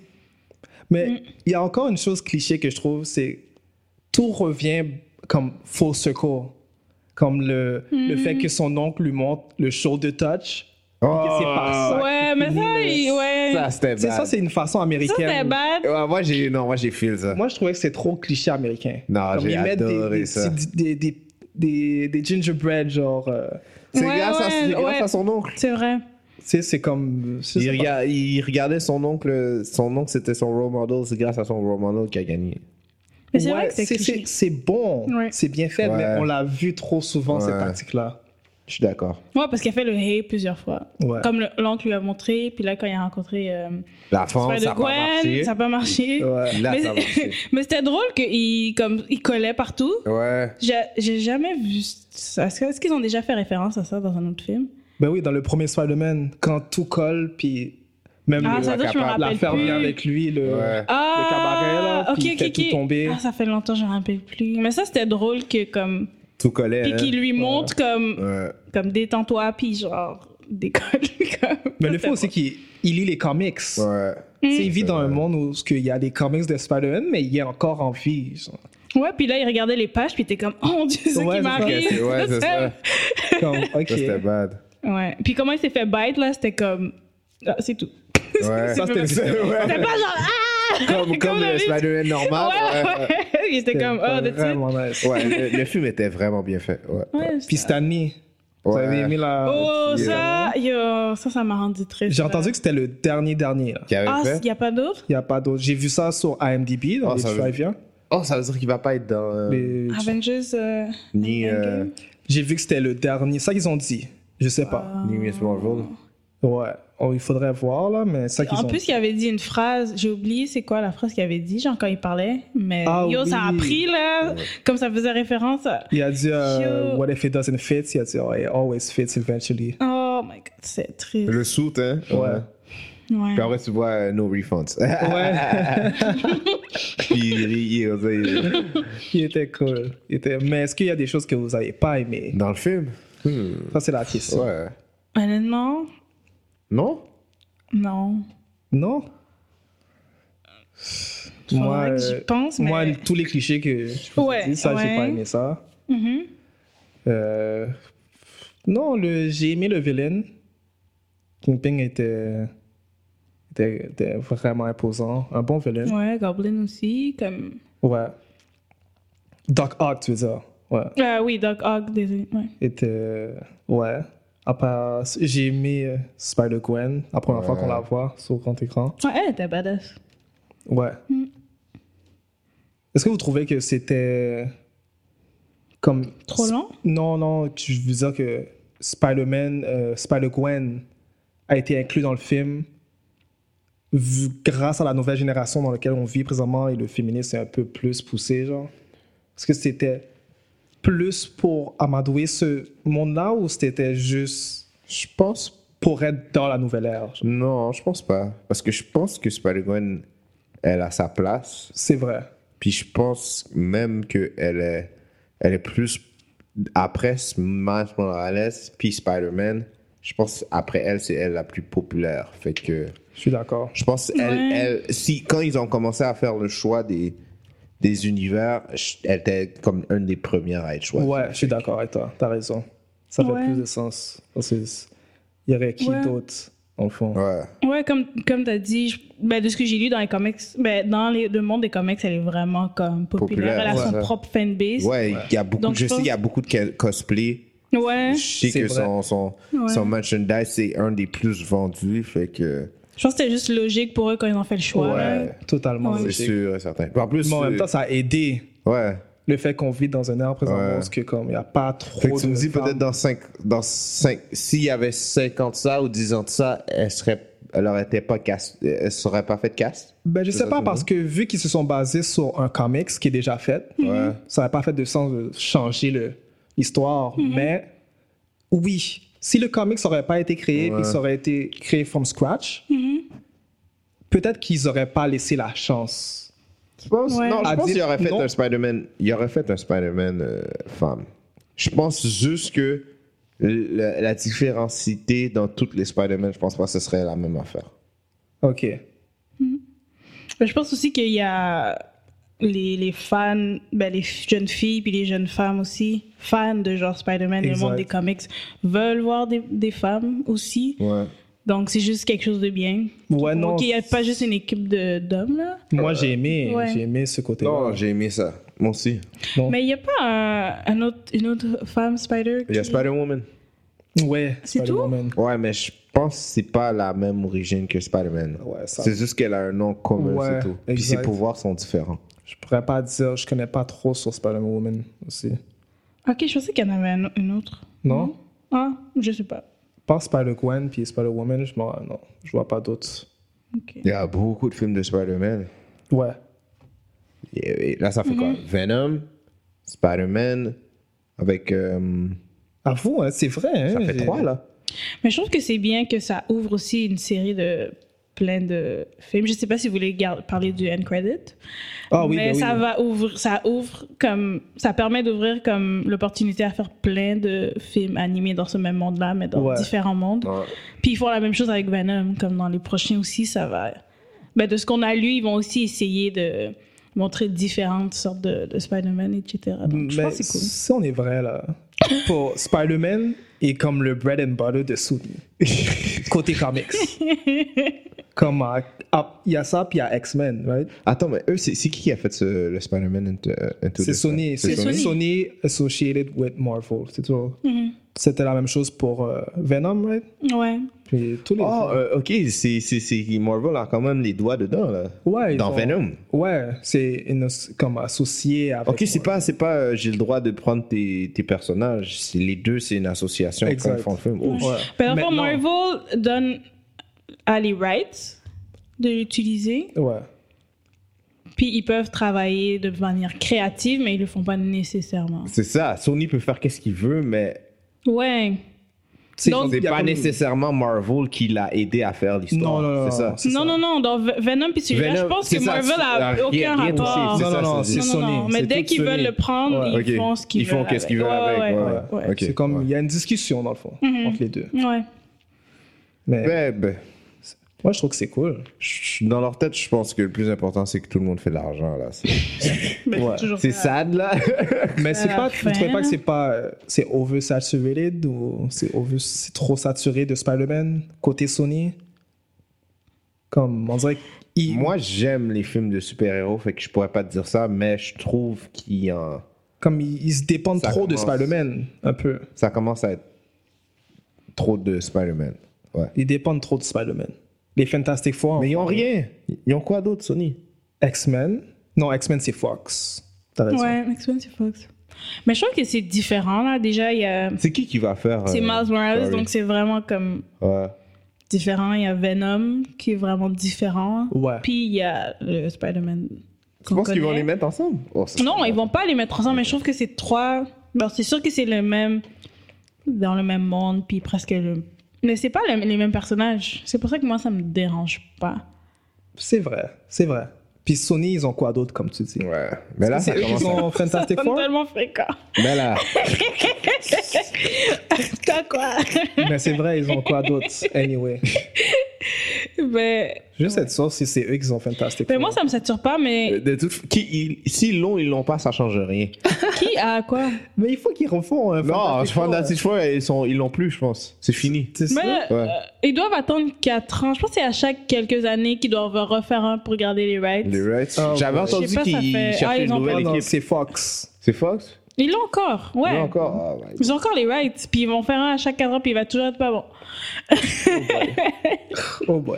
Mais il y a encore une chose cliché que je trouve, c'est tout revient comme full circle. Comme le, le fait que son oncle lui montre le shoulder touch. Oh, Et c'est par ça Ouais, qu'il mais finit ça, le- il- ouais. Ça, c'était C'est bad. ça, c'est une façon Ça, américaine. c'était bad. Ouais, moi, j'ai, non, moi, j'ai feel ça. Moi, je trouvais que c'est trop cliché américain. Non, Comme j'ai ils mettent des, adoré des, ça. petits- des, des, des, des gingerbread, genre. euh, C'est Ouais, grâce, à, ouais, c'est grâce ouais. à son oncle. C'est vrai. tu sais, c'est comme. je sais Il, pas. rega- il regardait son oncle, son oncle c'était son role model, c'est grâce à son role model qu'il a gagné. Mais c'est Ouais, vrai que c'est c'est, cliché. c'est, c'est bon, Ouais. c'est bien fait, Ouais. mais on l'a vu trop souvent, cette Ouais. tactique-là. Je suis d'accord. Ouais, parce qu'il a fait le hey plusieurs fois. Ouais. Comme le- l'oncle lui a montré, puis là, quand il a rencontré euh, La France, ça n'a pas Spider-Gwen, marché. ça n'a pas marché. Ouais. Là, mais ça a marché. mais c'était drôle qu'il comme, il collait partout. Ouais. J'ai j'ai jamais vu ça. Est-ce que- est-ce qu'ils ont déjà fait référence à ça dans un autre film? Ben oui, dans le premier Spider-Man, quand tout colle, puis même Ah, le- ça doit, je me rappelle l'affaire plus. vient avec lui, le, Ouais. Ah, le cabaret, là, ok, puis il ok, fait ok. tout tomber. Ah, ça fait longtemps, je me rappelle plus. Mais ça, c'était drôle que comme... Tout collait. Puis hein. qu'il lui montre comme, Ouais. comme détends-toi, puis genre, décolle. Comme... Mais le Ça, fait aussi c'était qu'il il lit les comics. Ouais. Tu sais, il vit C'est dans un vrai. monde où il y a des comics de Spider-Man, mais il est encore en vie. genre. drôle. Ouais, puis là, il regardait les pages, puis il était comme, oh mon Dieu, c'est ce Ouais, qui c'est ça. m'arrive. Ouais, c'est ça. Comme, ok. Ça, c'était bad. Ouais. Puis comment il s'est fait bite, là, c'était comme, ah, c'est tout. Ouais. Ça, c'était C'est- différent. ouais. C'était pas genre, ah! Comme, comme le d'habitude. Spider-Man normal. Ouais, Ouais. ouais. Il était comme, oh, that's it. vraiment nice. Ouais, le, le film était vraiment bien fait. Ouais. Ouais, Puis ça- Stanley, vous Ouais. avez aimé la. Oh, Yeah. ça, yo, ça, ça m'a rendu triste. J'ai entendu que c'était le dernier dernier. là. Qui avait Ah, fait? il n'y a pas d'autre? Il n'y a pas d'autre. J'ai vu ça sur I M D B, dans Oh, les ça veut- trivia. Oh, ça veut dire qu'il va pas être dans. euh, Les- Avengers. euh, Ni, euh, Endgame? J'ai vu que c'était le dernier. Ça qu'ils ont dit. Je sais pas. ni Miss Marvel. Ouais. Oh, il faudrait voir, là, mais ça qu'ils En ont plus, dit. il avait dit une phrase, j'ai oublié c'est quoi la phrase qu'il avait dit, genre quand il parlait, mais Ah yo, ça a oui. pris là, comme ça faisait référence à. Il a dit euh, Yo. What if it doesn't fit? Il a dit oh, it always fits eventually. Oh my god, c'est triste. Le suit, hein? Ouais. Ouais. Puis après, tu vois euh, No Refunds. Ouais. Puis il rit, il rit. Il était cool. Il était... Mais est-ce qu'il y a des choses que vous n'avez pas aimées? Dans le film? Hmm. Ça, c'est la question. Ouais. Honnêtement, Non? non. Non? Faudrait que euh, j'y pense, mais. moi, tous les clichés que je vous ai Ouais, dit, ça, j'ai ouais. pas aimé ça. Mhm. Euh, Non, le... j'ai aimé le villain. Kingpin était... était... était vraiment imposant. Un bon villain. Ouais, Goblin aussi, comme. Ouais. Doc Ock, tu veux dire. Ouais. Ah oui, Doc Ock, désolé. Ouais. Était... Ouais. Après, j'ai aimé euh, Spider-Gwen, la première fois Ouais. qu'on la voit sur grand écran. Ouais, elle était badass. Ouais. Mm. Est-ce que vous trouvez que c'était comme... Trop long? Non, non, je veux dire que Spider-Man, euh, Spider-Gwen a été inclus dans le film vu- grâce à la nouvelle génération dans laquelle on vit présentement et le féminisme est un peu plus poussé, genre. Est-ce que c'était plus pour amadouer ce monde-là ou c'était juste Je pense. pour être dans la nouvelle ère? genre? Non, je pense pas. Parce que je pense que Spider-Gwen, elle a sa place. C'est vrai. Puis je pense même qu'elle est, elle est plus. Après Miles Morales, puis Spider-Man, je pense après elle, c'est elle la plus populaire. Fait que. Je suis d'accord. Je pense elle, Ouais. elle, si quand ils ont commencé à faire le choix des, des univers, je- elle était comme une des premières à être choisie. Ouais, je suis d'accord avec toi. T'as raison. Ça fait Ouais. plus de sens. Parce que il y aurait qui Ouais. d'autre? dans le fond. Ouais. Ouais, comme, comme tu as dit, je- ben, de ce que j'ai lu dans les comics, ben, dans les, le monde des comics, elle est vraiment comme populaire. Populaire, Elle a ouais. son propre fanbase. Ouais, il y a beaucoup, Donc, je je sais pense- qu'il y a beaucoup de ca- cosplay. Ouais. Je sais C'est que vrai. son, son, Ouais. son merchandise, c'est un des plus vendus, fait que Je pense que c'était juste logique pour eux quand ils ont fait le choix. là. Ouais, totalement. Ouais. c'est logique. sûr et certain. En plus, Mais en même euh, temps, ça a aidé ouais. le fait qu'on vit dans un ère présentement Ouais. où que comme il n'y a pas trop Fait que tu de me dis femmes. peut-être dans cinq, dans cinq, s'il y avait cinq ans de ça ou dix ans de ça, elle serait, elle aurait été pas cast, elle serait pas fait cast. Ben, je C'est sais ça, pas, c'est parce que vu qu'ils se sont basés sur un comics qui est déjà fait, Ouais. ça n'aurait pas fait de sens de changer le- l'histoire. Mais oui, si le comics n'aurait pas été créé, Ouais. puis ça aurait été créé from scratch, peut-être qu'ils n'auraient pas laissé la chance. Tu penses? Ouais. Non, je À pense dire qu'il aurait fait non. un Spider-Man. Il aurait fait un Spider-Man euh, femme. Je pense juste que le- la différencité dans toutes les Spider-Man, je pense pas que ce serait la même affaire. OK. Ben, je pense aussi qu'il y a les, les fans, ben, les jeunes filles puis les jeunes femmes aussi, fans de genre Spider-Man et le Exact. monde des comics, veulent voir des, des femmes aussi. Ouais. Donc, c'est juste quelque chose de bien. Ouais, non. Ok, il n'y a pas juste une équipe de- d'hommes, là. Moi, j'ai aimé, Ouais. j'ai aimé ce côté-là. Non, j'ai aimé ça. Moi aussi. Non. Mais il n'y a pas un, un autre, une autre femme Spider Il y a qui- Spider-Woman. Ouais, C'est Spider-Woman. Ouais, mais je pense que c'est pas la même origine que Spider-Man. Ouais, ça- C'est juste qu'elle a un nom commun, Ouais, c'est tout. Puis ses exact. pouvoirs sont différents. Je pourrais pas dire, je connais pas trop sur Spider-Woman aussi. Ok, je pensais qu'il y en avait un- une autre. Non? Ah, je sais pas. Pas Spider-Gwen puis Spider-Woman, je m'en... non, je vois pas d'autres. Ok. Il y a beaucoup de films de Spider-Man. Ouais. Et- et là, ça fait quoi? Venom, Spider-Man, avec... euh, Avoue, hein, c'est vrai. Hein, ça fait j'ai- trois, là. Mais je trouve que c'est bien que ça ouvre aussi une série de plein de films. Je sais pas si vous voulez gar- parler du end credit. Ah oui, mais ben oui. ça va ouvrir, ça ouvre comme, ça permet d'ouvrir comme l'opportunité à faire plein de films animés dans ce même monde-là, mais dans Ouais. différents mondes. Ouais. Puis ils font la même chose avec Venom, comme dans les prochains aussi, ça va. Ben, de ce qu'on a lu, ils vont aussi essayer de montrer différentes sortes de, de Spider-Man, et cetera. Donc, je Mais pense que c'est cool. si on est vrai, là, pour Spider-Man est comme le bread and butter de Sony. Côté comics. Comme, euh, ah, il y a ça, puis il y a X-Men, right? Attends, mais eux, c'est c'est qui qui a fait ce, le Spider-Man Into, Into C'est the- Sony. C'est Sony. Sony. associated with Marvel. C'est tout. Mhm. C'était la même chose pour euh, Venom, right? Ouais. Puis tous les... Oh, euh, ok, c'est c'est- c'est- Marvel a quand même les doigts dedans, là. ouais, ils Dans ont- Venom. Ouais, c'est une- comme associé avec... Ok, c'est pas, c'est pas euh, j'ai le droit de prendre tes, tes personnages. C'est- Les deux, c'est une association Exact. quand ils font le film. Oh, Ouais. Ben, dans le fond, Maintenant- Marvel donne à les rights de l'utiliser, Ouais. puis ils peuvent travailler de manière créative, mais ils le font pas nécessairement. C'est ça. Sony peut faire qu'est-ce qu'il veut, mais Ouais. C'est Donc- c'est il y a pas comme- nécessairement Marvel qui l'a aidé à faire l'histoire. Non, non, non. C'est ça. c'est Non, ça. non, non, dans Ve- Venom puis celui-là, Venom, je pense c'est que ça, Marvel c'est- a rien- aucun rien touché, rapport. c'est Non, ça, non, non, c'est c'est Non, non, Sony. non. Mais C'est dès tout qu'ils Sony. veulent le prendre, Ouais. ils Ok. font ce qu'ils Ils veulent. font qu'est-ce qu'ils veulent Ouais, avec, ouais, ouais, ouais, ouais. Ok. C'est comme, il Ouais. y a une discussion dans le fond, Mhm. entre les deux. Ouais. Mais Ben, ben, moi, je trouve que c'est cool. je- dans leur tête, je pense que le plus important, c'est que tout le monde fait de l'argent, là. C'est Mais Ouais. toujours c'est ça. sad, là. Mais c'est la pas, fin, vous trouvez pas là. que c'est pas, euh, c'est oversaturated ou c'est over, c'est trop saturé de Spider-Man côté Sony? Comme, on dirait qu'il... Moi, j'aime les films de super-héros, fait que je pourrais pas te dire ça, mais je trouve qu'il y a... Comme ils, ils se dépendent Ça trop de commence. Spider-Man, un peu. ça commence à être trop de Spider-Man. Ouais. Ils dépendent trop de Spider-Man. Les Fantastic Four. Mais ils ont rien. Ils ont quoi d'autre, Sony? X-Men. Non, X-Men, c'est Fox. T'as raison. Ouais, X-Men, c'est Fox. Mais je trouve que c'est différent, là. Déjà, il y a... C'est qui qui va faire... C'est euh, Miles Morales, sorry. donc c'est vraiment comme Ouais. différent. Il y a Venom, qui est vraiment différent. Ouais. Puis il y a le Spider-Man Tu qu'on penses qu'ils vont connaît. les mettre ensemble? Oh, ça Non, serait ils bon. vont pas les mettre ensemble, mais je trouve que c'est trois... Bon, c'est sûr que c'est le même... Dans le même monde, puis presque le... Mais c'est pas le- les mêmes personnages. C'est pour ça que moi, ça me dérange pas. C'est vrai, c'est vrai. Puis Sony, ils ont quoi d'autre, comme tu dis? Ouais. Mais là, C'est ça eux commence qui à... ont Fantastic C'est Four? tellement fréquent. Mais là... T'as quoi? Mais c'est vrai, ils ont quoi d'autre? Anyway. Mais, Juste être sûr si c'est eux qui ont Fantastic mais Four. moi, ça me sature pas, mais De toute... qui, ils- S'ils l'ont, ils l'ont pas, ça change rien. qui a quoi? Mais il faut qu'ils refont un Non, Fantastic Four. Fantastic Four, ils sont- ils l'ont plus, je pense. C'est fini. C'est ça? Mais, Ouais. euh, ils doivent attendre quatre ans. Je pense que c'est à chaque quelques années qu'ils doivent refaire un pour garder les rights. Les rights. Ah, J'avais ouais. entendu Je sais pas, ça qu'ils fait- cherchaient Ah, ils une ont nouvelle Ah non, équipe. c'est Fox. C'est Fox? Ils l'ont encore, ouais. Ils l'ont encore? Ah, ouais. Ils ont encore les rights. Puis ils vont faire un à chaque quatre ans, puis il va toujours être pas bon. Oh boy.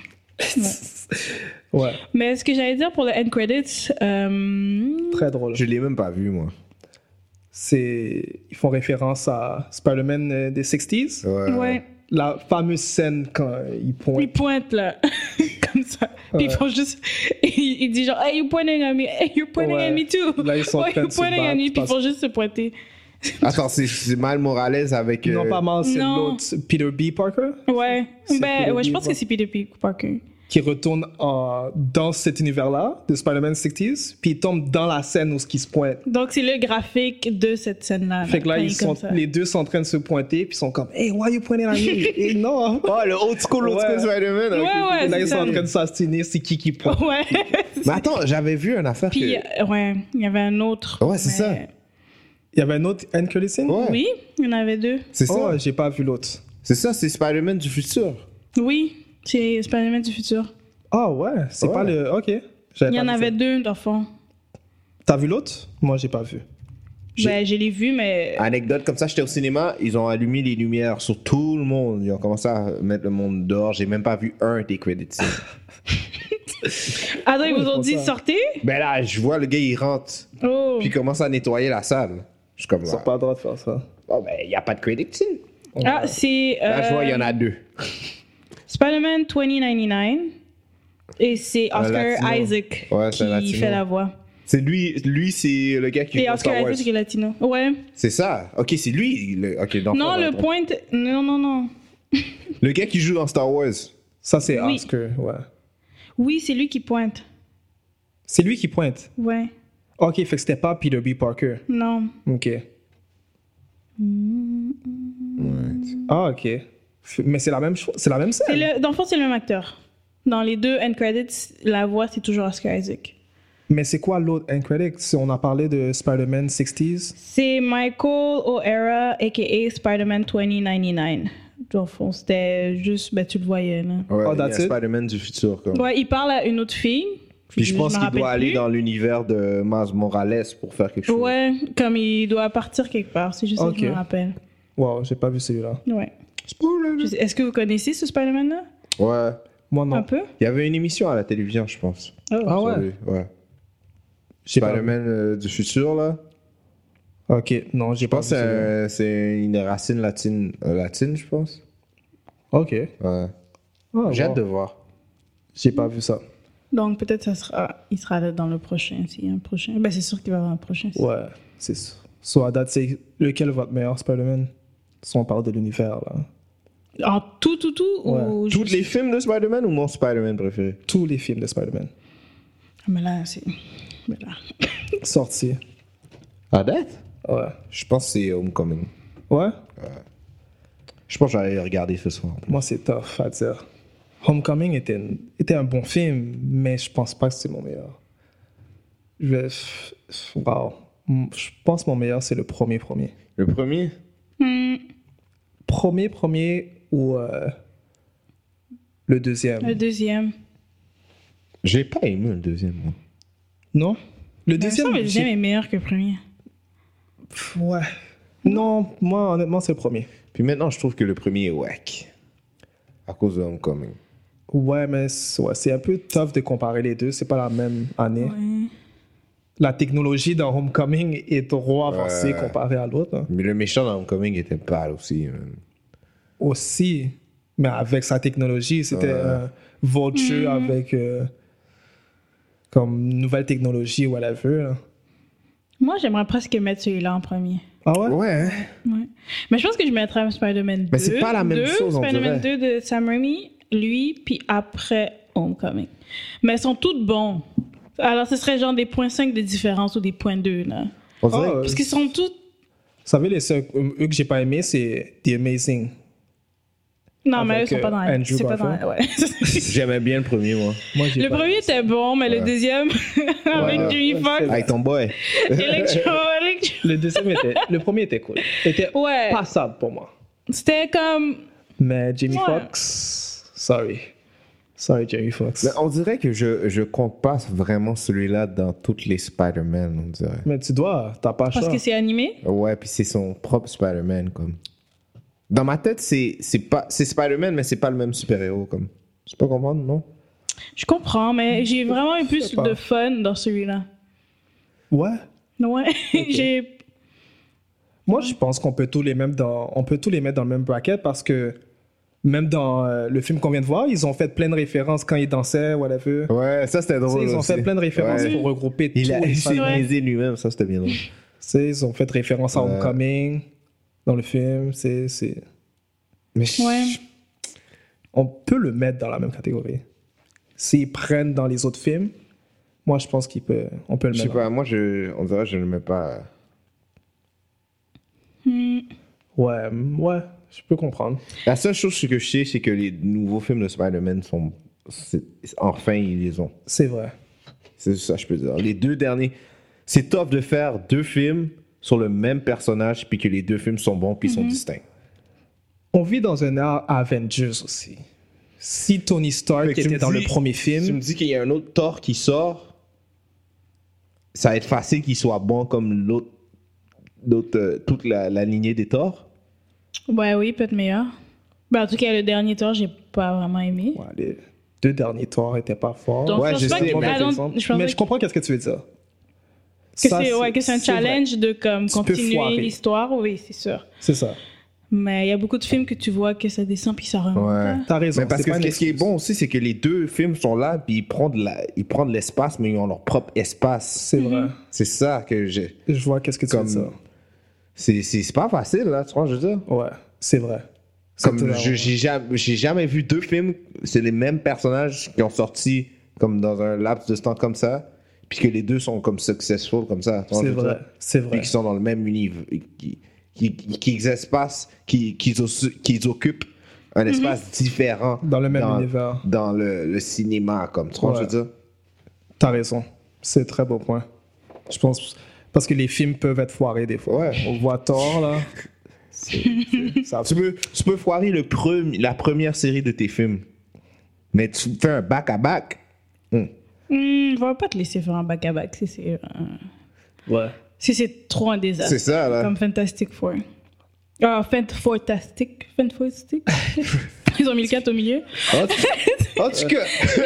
Ouais, Mais ce que j'allais dire pour le end credits, euh, très drôle. Je l'ai même pas vu, moi. C'est... Ils font référence à Spider-Man euh, des sixties. Ouais. ouais, La fameuse scène quand ils ils pointent. pointent là, comme ça. Puis ils Ouais. font juste, ils, ils disent genre, hey, you're pointing at me, hey, you're pointing Ouais. at me too. Là, ils sont en Ouais, train you're de se pointing at battre me, puis ils parce- font juste se pointer. Attends, c'est- c'est Miles Morales avec. Non, euh, pas mal, c'est Non. l'autre, Peter B. Parker, Ouais, C'est ben, Peter ouais, je B, pense ouais. que c'est Peter P. Parker. qui retourne en- dans cet univers-là de Spider-Man sixties, puis il tombe dans la scène où ce qui se pointe. Donc c'est le graphique de cette scène-là. Fait que là, quand ils il est comme sont, ça. les deux sont en train de se pointer, puis ils sont comme, hey, why you pointing at me? Et non! Oh, le old school, old Ouais. school Spider-Man. ok. Ouais, ouais, Et là, c'est ils sont ça. en train de s'astiner, c'est qui qui pointe. Ouais. Mais attends, j'avais vu une affaire Puis, que. euh, ouais, il y avait un autre. Ouais, c'est ça. Il y avait un autre end credit scene? Ouais. Oui, il y en avait deux. C'est ça. Oh, j'ai pas vu l'autre. C'est ça, c'est Spider-Man du futur. Oui, c'est Spider-Man du futur. Ah ouais, c'est Ouais. pas le... Ok. J'avais Il y pas en vu avait ça. deux d'enfants. T'as vu l'autre? Moi, j'ai pas vu. J'ai- Ben, je l'ai vu, mais. Anecdote comme ça, j'étais au cinéma, ils ont allumé les lumières sur tout le monde. Ils ont commencé à mettre le monde dehors. J'ai même pas vu un des credits. Attends, ils Ouais, vous ont ils font dit ça. sortez? Ben là, je vois le gars, il rentre, Oh. puis il commence à nettoyer la salle. Je suis comme Ils là. sont pas le droit de faire ça. Oh, ben, il n'y a pas de credit scene. Ah, c'est. Là, je vois, il y euh, en a deux. Spider-Man deux mille quatre-vingt-dix-neuf. Et c'est Un Oscar latino. Isaac Ouais, c'est un qui latino. fait la voix. C'est lui, lui c'est le gars qui Et joue dans Oscar Star Wars. Isaac qui est latino. Ouais. C'est ça. Ok, c'est lui. Le... Ok, dans Non, le point. Non, non, non. Le gars qui joue dans Star Wars. Ça, c'est Oui. Oscar, ouais. Oui, c'est lui qui pointe. C'est lui qui pointe. Ouais. Ok, fait que c'était pas Peter B. Parker. Non. Ok. Ah, ok. F- Mais c'est la même chose, c'est la même C'est scène. le, dans le fond, c'est le même acteur. Dans les deux end credits, la voix, c'est toujours Oscar Isaac. Mais c'est quoi l'autre end credit? Si on a parlé de Spider-Man sixties. C'est Michael O'Hara, a.k.a. Spider-Man deux mille quatre-vingt-dix-neuf. Dans le fond, c'était juste, ben, tu le voyais, là. Ouais, Oh, il y a that's it? Spider-Man du futur. Comme. Ouais, il parle à une autre fille. Puis je pense me qu'il rappelle doit aller plus. dans l'univers de Miles Morales pour faire quelque chose. Ouais, comme il doit partir quelque part. C'est juste ça que je Ok. me rappelle. Wow, j'ai pas vu celui-là. Ouais. Spoiler. Je sais- Est-ce que vous connaissez ce Spider-Man-là? Ouais. Moi, Un non. peu? Il y avait une émission à la télévision, je pense. Oh. Ah sur ouais? lui. Ouais. J'ai pas vu. Spider-Man euh, du futur, là. Ok, non, j'ai Je pas pense vu que c'est celui-là. un- c'est une racine latine, euh, latine, je pense. Ok. Ouais. Ah, J'ai wow. hâte de voir. J'ai pas vu ça. Donc peut-être ça sera, il sera là dans le prochain, s'il y a un prochain. Ben c'est sûr qu'il va y avoir un prochain. Ouais, c'est ça. So, à date, c'est lequel est votre meilleur Spider-Man? Si on parle de l'univers, là. En tout, tout, tout Ouais. ou Tous juste- les films de Spider-Man ou mon Spider-Man préféré? Tous les films de Spider-Man. Ah, mais là, c'est. Mais là. Sortis. À date? Ouais. Je pense que c'est Homecoming. Ouais? Je pense que j'allais le regarder ce soir. Moi, c'est tough à dire. Homecoming était, une- était un bon film, mais je pense pas que c'est mon meilleur. Je vais. f- f- Wow. M- Je pense que mon meilleur, c'est le premier premier. Le premier? Hmm, Premier premier ou euh, le deuxième? le deuxième. J'ai pas aimé le deuxième, moi. Non? Le Mais deuxième, Ben, le deuxième j'ai- est meilleur que le premier. Pff, ouais. Non, moi, honnêtement, c'est le premier. Puis maintenant, je trouve que le premier est whack. À cause de Homecoming. Ouais, mais c'est ouais, c'est un peu tough de comparer les deux. C'est pas la même année. Ouais. La technologie dans Homecoming est trop avancée Ouais. comparée à l'autre. hein. Mais le méchant dans Homecoming était pâle aussi. man. Aussi, mais avec sa technologie, c'était Ouais. un vulture avec euh, comme nouvelle technologie, whatever. là. Moi, j'aimerais presque mettre celui-là en premier. Ah ouais? Ouais, hein? Ouais. Mais je pense que je mettrais Spider-Man deux. Mais c'est pas la même deux, chose, on Spider-Man dirait. deux de Sam Raimi, lui, puis après Homecoming. Mais ils sont tous bons. Alors, ce serait genre des points cinq de différence ou des points deux, là. On dirait. Ah, euh, Parce qu'ils sont tous... Vous savez, les seuls, eux que j'ai pas aimé, c'est The Amazing. Non, mais eux Avec, sont pas dans la. euh, Andrew C'est pas dans Garfield. la. Ouais. J'aimais bien le premier, moi. Moi, j'ai Le pas premier aimé ça. était bon, mais le Ouais. deuxième, avec Ouais. Jamie Ouais, Foxx, c'est- Avec ton boy. Electro, Electro. Le deuxième était. Le premier était cool. Était Ouais. passable pour moi. C'était comme. Mais Jamie Ouais. Foxx. Sorry. Sorry, Jamie Foxx. Mais on dirait que je, je compte pas vraiment celui-là dans toutes les Spider-Man, on dirait. Mais tu dois, t'as pas le Parce choix. que c'est animé. Ouais, puis c'est son propre Spider-Man, comme. Dans ma tête, c'est c'est pas c'est Spider-Man, mais c'est pas le même super-héros, comme. Tu peux comprendre, non? Je comprends, mais j'ai vraiment eu plus sais pas. de fun dans celui-là. Ouais. Ouais. j'ai. Moi, je pense qu'on peut tous les mettre dans, on peut tous les mettre dans le même bracket parce que même dans euh, le film qu'on vient de voir, ils ont fait plein de références quand ils dansaient, whatever. Ouais, ça c'était Tu sais, drôle. ils ont aussi. fait plein de références Ouais. pour regrouper Il a tous les essayé de Spider-Man. niaiser lui-même, ça c'était bien drôle. Tu sais, ils ont fait référence à Ouais. Homecoming dans le film. C'est, c'est... Mais je- Ouais. On peut le mettre dans la même catégorie. S'ils prennent dans les autres films, moi, je pense qu'on peut, on peut le je sais mettre. pas, moi je, on dirait que je ne le mets pas. Hmm. Ouais, mm, ouais, je peux comprendre. La seule chose que je sais, c'est que les nouveaux films de Spider-Man sont. c'est- Enfin, ils les ont. C'est vrai. C'est ça, je peux dire. Les deux derniers. C'est tough de faire deux films sur le même personnage, puis que les deux films sont bons, puis ils sont distincts. On vit dans un ère Avengers aussi. Si Tony Stark Fait que tu était me dans dis- le premier Si tu me film, dis qu'il y a un autre Thor qui sort, ça va être facile qu'il soit bon comme l'autre, l'autre, euh, toute la, la lignée des Thor. Ouais, oui, peut-être meilleur. Ben, en tout cas, le dernier tour, j'ai pas vraiment aimé. ouais, les deux derniers Thor étaient pas forts. Donc, Ouais, je pense je pas sais, qu'il- mais- I don't- je pense mais pas je comprends qu'est-ce que tu veux dire. que Ça, c'est ouais, que c'est un c'est vrai. challenge de comme, Tu peux continuer foirer. l'histoire, oui, c'est sûr. C'est ça. Mais il y a beaucoup de films que tu vois que ça descend puis ça remonte. Ouais. hein. T'as raison. Mais parce c'est que pas une ce qui est excuse. bon aussi, c'est que les deux films sont là, puis ils prennent de la- ils prennent de l'espace, mais ils ont leur propre espace. C'est vrai. C'est ça que j'ai. Je vois qu'est-ce que tu Comme- veux dire. C'est, c'est, c'est pas facile, là, tu vois, je veux dire. Ouais, c'est vrai. C'est Comme totalement je- vrai. j'ai jamais, j'ai jamais vu deux films, c'est les mêmes personnages qui ont sorti comme dans un laps de temps comme ça, puis que les deux sont comme successful comme ça. tu vois, C'est je veux vrai. dire. C'est Puis vrai. qui sont dans le même univers, qui, qui, qui, qui espace, qui, qui, qui occupent un espace différent Dans le même dans, univers. dans le, le cinéma, comme tu vois, Ouais. je veux dire. T'as raison. C'est un très beau point. Je pense. Parce que les films peuvent être foirés des fois. Ouais. On voit Thor, là. C'est- c'est- ça- Tu peux, tu peux foirer le premi- la première série de tes films, mais tu fais un back-à-back. hum. Hmm, je vais pas te laisser faire un back-à-back si c'est, euh, Ouais. si c'est trop un désastre. C'est ça, là. Comme Fantastic Four. Ah, Fant- Fantastic. Fantastic. Ils ont mis le quatre au milieu. En tout- en tout cas.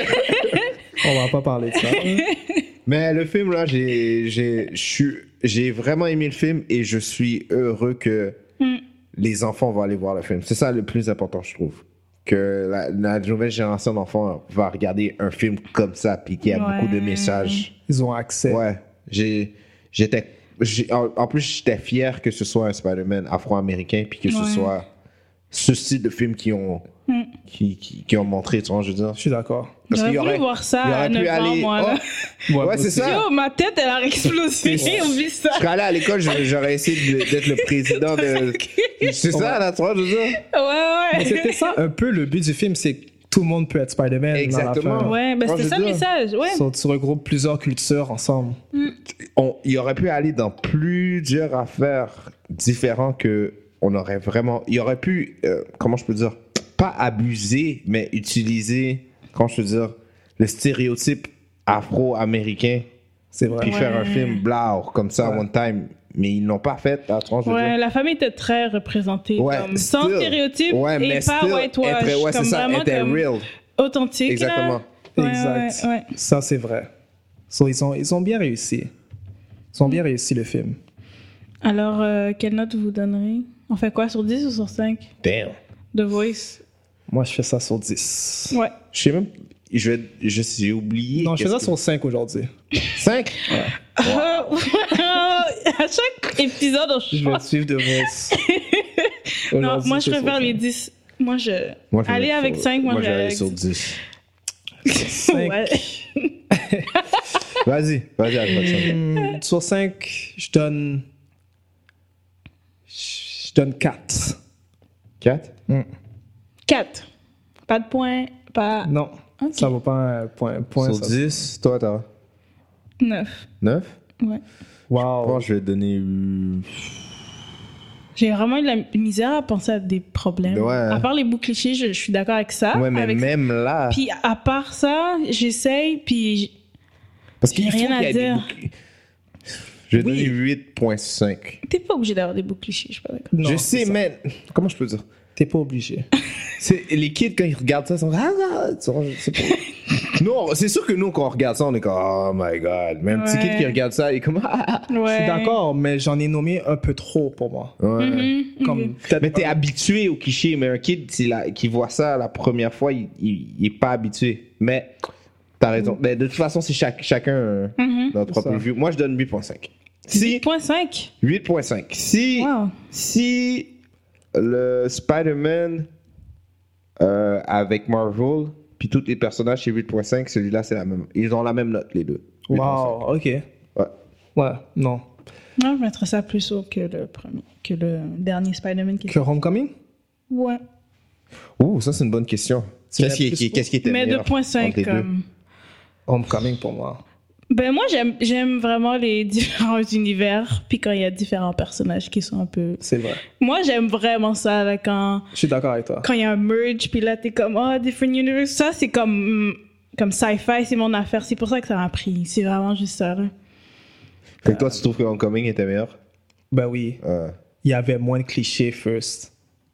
On va pas parler de ça. Mais le film, là, j'ai, j'ai, je suis- j'ai vraiment aimé le film et je suis heureux que Hmm. les enfants vont aller voir le film. C'est ça le plus important, je trouve. Que la, la nouvelle génération d'enfants va regarder un film comme ça, puis qu'il y a Ouais. beaucoup de messages. Ils ont accès. Ouais, j'ai, j'étais, j'ai- en, en plus, j'étais fier que ce soit un Spider-Man afro-américain, puis que ce Ouais. soit ce style de film qui ont, Hmm. qui, qui, qui ont montré, tu vois, je veux dire. Je suis d'accord. Parce J'aurais qu'il y voulu aurait- voir ça il y aurait à pu neuf ans, aller- moi, là. Oh, Ouais, ouais, c'est ça. Yo, ma tête, elle a explosé. Oublie ça. Je serais allé à l'école, j'aurais j'aurais essayé de- d'être le président de. C'est ça, là, tu vois, je veux dire. Ouais, Mais ouais. c'était ça un peu le but du film, c'est que tout le monde peut être Spider-Man. Exactement. À la fin. Ouais, ben Moi, c'était je ça veux le dire. message. Ouais. So, tu regroupes plusieurs cultures ensemble. On, il aurait pu aller dans plusieurs affaires différentes que on aurait vraiment. Il aurait pu, euh, comment je peux dire, pas abuser, mais utiliser, comment je peux dire, le stéréotype afro-américain, C'est vrai. puis Ouais. faire un film blau comme ça, Ouais. one time. Mais ils l'ont pas fait, là, tu vois, je veux Ouais, dire. la famille était très représentée. Ouais, comme, sans still. stéréotypes Ouais, et mais pas still, whitewash. être- ouais, comme c'est ça, vraiment était comme real. authentique. là. Exactement. Ouais, Exact. ouais, ouais. Ça, c'est vrai. So, ils, ont, ils ont bien réussi. Ils ont bien réussi le film. Alors, euh, quelle note vous donnerez? On fait quoi, sur dix ou sur cinq? Damn. The Voice. Moi, je fais ça sur dix. Ouais. Je sais même. Je vais. Je sais, j'ai oublié. Non, je fais ça qu'est-ce sur cinq aujourd'hui. que- cinq. À chaque épisode, on Je vais change. suivre de Voice. Non, Aujourd'hui, moi, je c'est préfère sur les cinq. dix. Moi, je. Moi, je vais Allez mettre avec sur- cinq, moi, moi je je vais vais aller avec sur dix. dix. Cinq. Ouais. Vas-y, vas-y, Alfredson. Hmm, sur cinq, je donne. Je donne quatre. quatre. quatre. Pas de points, pas... Non, Ok. ça vaut pas un point. Un point Sur ça. dix, toi, t'as neuf. neuf? Ouais. Je Wow. pense que je vais donner. euh, J'ai vraiment eu de la misère à penser à des problèmes. Ouais. À part les bouts clichés, je, je suis d'accord avec ça. Ouais, mais avec même là. Puis à part ça, j'essaye, puis j- Parce j'ai qu'il faut rien à qu'il y ait des dire. boucles. Je vais donner huit virgule cinq. t'es pas obligé d'avoir des bouts clichés, je suis pas d'accord. Non, Je c'est sais, ça. mais. Comment je peux dire? T'es pas obligé. C'est, les kids, quand ils regardent ça, ils sont. Ah, ah, ils sont- je sais pas. Non, c'est sûr que nous, quand on regarde ça, on est comme. Oh my god. Même un petit Ouais. kid qui regarde ça, il est comme. Ah, ah. Je Ouais. suis d'accord, mais j'en ai nommé un peu trop pour moi. Ouais. Mhm, Comme ok. peut-être Mais t'es un- habitué au cliché, mais un kid c'est la- qui voit ça la première fois, il, il, il est pas habitué. Mais t'as raison. Mais de toute façon, c'est chaque, chacun euh, Mhm. notre C'est propre ça. vue. Moi, je donne huit virgule cinq. Si, huit virgule cinq. huit virgule cinq. Si, Wow. si le Spider-Man euh, avec Marvel, puis tous les personnages, c'est huit virgule cinq, celui-là, c'est la même. Ils ont la même note, les deux. huit virgule cinq. Wow, ok. Ouais. Ouais, non. Non, je mettrais ça plus haut que le premier, que le dernier Spider-Man qui Que Homecoming? Ouais. Ouh, ça, c'est une bonne question. Tu Qu'est-ce qui, mets plus qui- qu'est-ce qui était Mais meilleur deux virgule cinq entre les deux? comme. Homecoming pour moi. Ben moi j'aime j'aime vraiment les différents univers puis quand il y a différents personnages qui sont un peu. C'est vrai. Moi j'aime vraiment ça là quand Je suis d'accord avec toi. quand il y a un merge puis là t'es comme oh different universe ça c'est comme mm, comme sci-fi c'est mon affaire c'est pour ça que ça m'a pris c'est vraiment juste ça là. Fait que toi, tu trouves que Homecoming était meilleur? Ben oui, Ouais. il y avait moins de clichés first.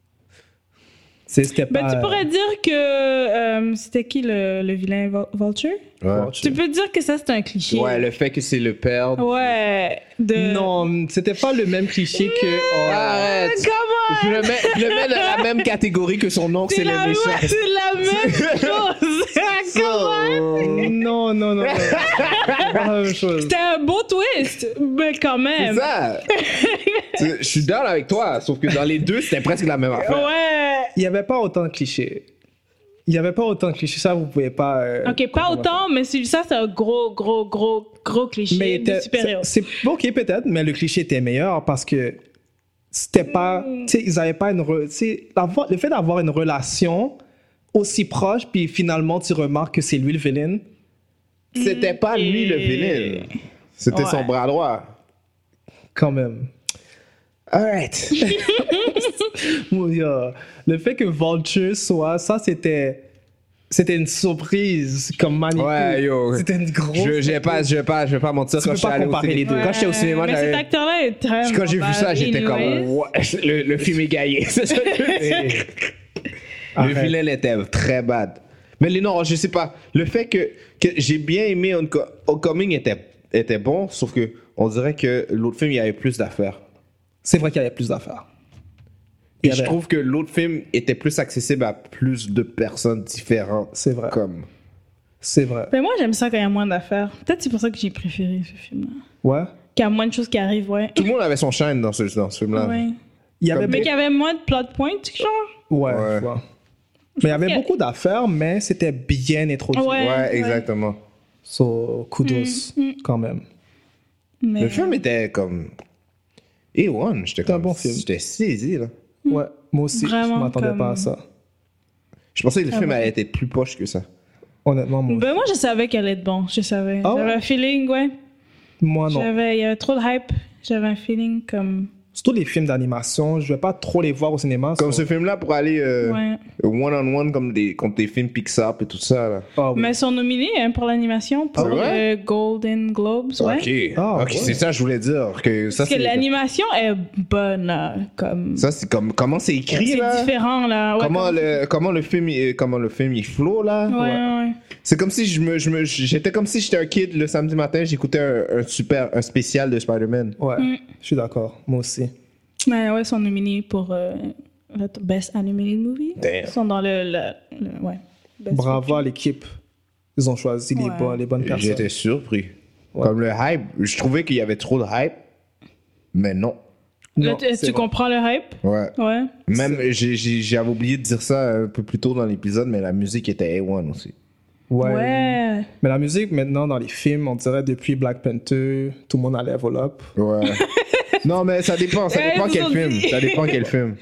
C'est- C'était Ben pas... tu pourrais dire que euh, c'était qui le, le vilain Vul- Vulture? Ouais. Tu peux dire que ça c'est un cliché. Ouais, le fait que c'est le père. Ouais. De... Non, c'était pas le même cliché que... oh, Arrête! Comment? Je le, mets, je le mets dans la même catégorie que son oncle, c'est C'est le la, méchant. c'est la même chose. Comment? Non, non, non. non. C'est pas la même chose. C'était un beau twist, mais quand C'est même. ça! Tu- Je suis d'accord avec toi, sauf que dans les deux, c'était presque la même affaire. Ouais. Il n'y avait pas autant de clichés. Il n'y avait pas autant de clichés. Ça, vous pouvez pas... euh, Ok, pas comprendre autant, mais celui ça c'est un gros, gros, gros, gros cliché Mais de était- super-héros. c'est c'est- ok peut-être, mais le cliché était meilleur parce que c'était pas, Hmm. tu sais, ils avaient pas une, re- tu sais, l'avoir- le fait d'avoir une relation aussi proche, puis finalement tu remarques que c'est lui le vilain. C'était pas lui le vilain. C'était son Ouais. bras droit. Quand même. Alright. Mon Dieu. Le fait que Vulture soit, ça c'était, c'était une surprise comme magnifique. Ouais, yo. C'était une grosse. Je, j'ai pas, je vais pas, je vais pas mentir. Tu quand peux je suis pas allé au comparer ciné- les deux. Quand j'étais au cinéma, mais cet j'avais- acteur-là est très. quand j'ai vu ça, j'étais comme, anyways. ouais, le, le film est gaillé. C'est ça que je veux dire. Le Arrête. vilain était très bad. Mais les non, je sais pas. Le fait que, que j'ai bien aimé Homecoming Homecoming était, était bon, sauf que on dirait que l'autre film, il y avait plus d'affaires. C'est vrai qu'il y avait plus d'affaires. Il Et y je avait- trouve que l'autre film était plus accessible à plus de personnes différentes. C'est vrai. Comme. C'est vrai. Mais moi j'aime ça quand il y a moins d'affaires. Peut-être c'est pour ça que j'ai préféré ce film-là. Ouais. Qu'il y a moins de choses qui arrivent, ouais. Tout le monde avait son chaîne dans ce, dans ce film-là. Ouais. Il y avait Comme- Mais beaucoup- qu'il y avait moins de plot points, genre. Ouais, Ouais. je vois. Mais il y avait que- beaucoup d'affaires, mais c'était bien introduit. Ouais. Ouais, exactement. So, kudos, Mm, mm. quand même. Mais... Le film était comme. A un, j'étais C'était un comme. bon film. J'étais saisi, là. Ouais, moi aussi, Vraiment je m'attendais comme- pas à ça. Je pensais que le Ah film bon. allait être plus poche que ça. Honnêtement, moi, Ben moi je savais qu'elle allait être bon, je savais. Ah J'avais ouais? un feeling, ouais. moi non. J'avais, il y avait trop de hype. J'avais un feeling comme. Surtout les films d'animation, je vais pas trop les voir au cinéma. Comme so- ce film-là pour aller euh, Ouais. one-on-one comme des, contre des films Pixar et tout ça, là. Ah oui. Mais ils sont nominés hein, pour l'animation, pour Ah ouais? le Golden Globes, ouais. Ok. Ah, ok, ouais. c'est ça que je voulais dire. Que ça, Parce que c'est, l'animation est bonne, là, comme. ça, c'est comme. Comment c'est écrit, C'est là? différent, là. Ouais, Comment, comme- le, comment le film il- comment le film il flow là. Ouais, ouais, ouais. C'est comme si je me, je me j'étais comme si j'étais un kid le samedi matin, j'écoutais un, un super un spécial de Spider-Man. Ouais, Mm. je suis d'accord, moi aussi. Mais ouais, ils sont nominés pour euh, le Best Animated Movie. Damn. Ils sont dans le. le, le- ouais. Best Bravo à l'équipe. Ils ont choisi les, Ouais. bonnes, les bonnes personnes. J'étais surpris. Ouais. Comme le hype, je trouvais qu'il y avait trop de hype, mais non. Là, Non, tu c'est tu vrai. comprends le hype? Ouais. Ouais. Même j'ai, j'ai, j'avais oublié de dire ça un peu plus tôt dans l'épisode, mais la musique était A un aussi. Ouais. Ouais. Mais la musique, maintenant, dans les films, on dirait depuis Black Panther, tout le monde a level up. Ouais. Non, mais ça dépend, ça Ouais, dépend ils quel ont film. dit. Ça dépend quel film. Ça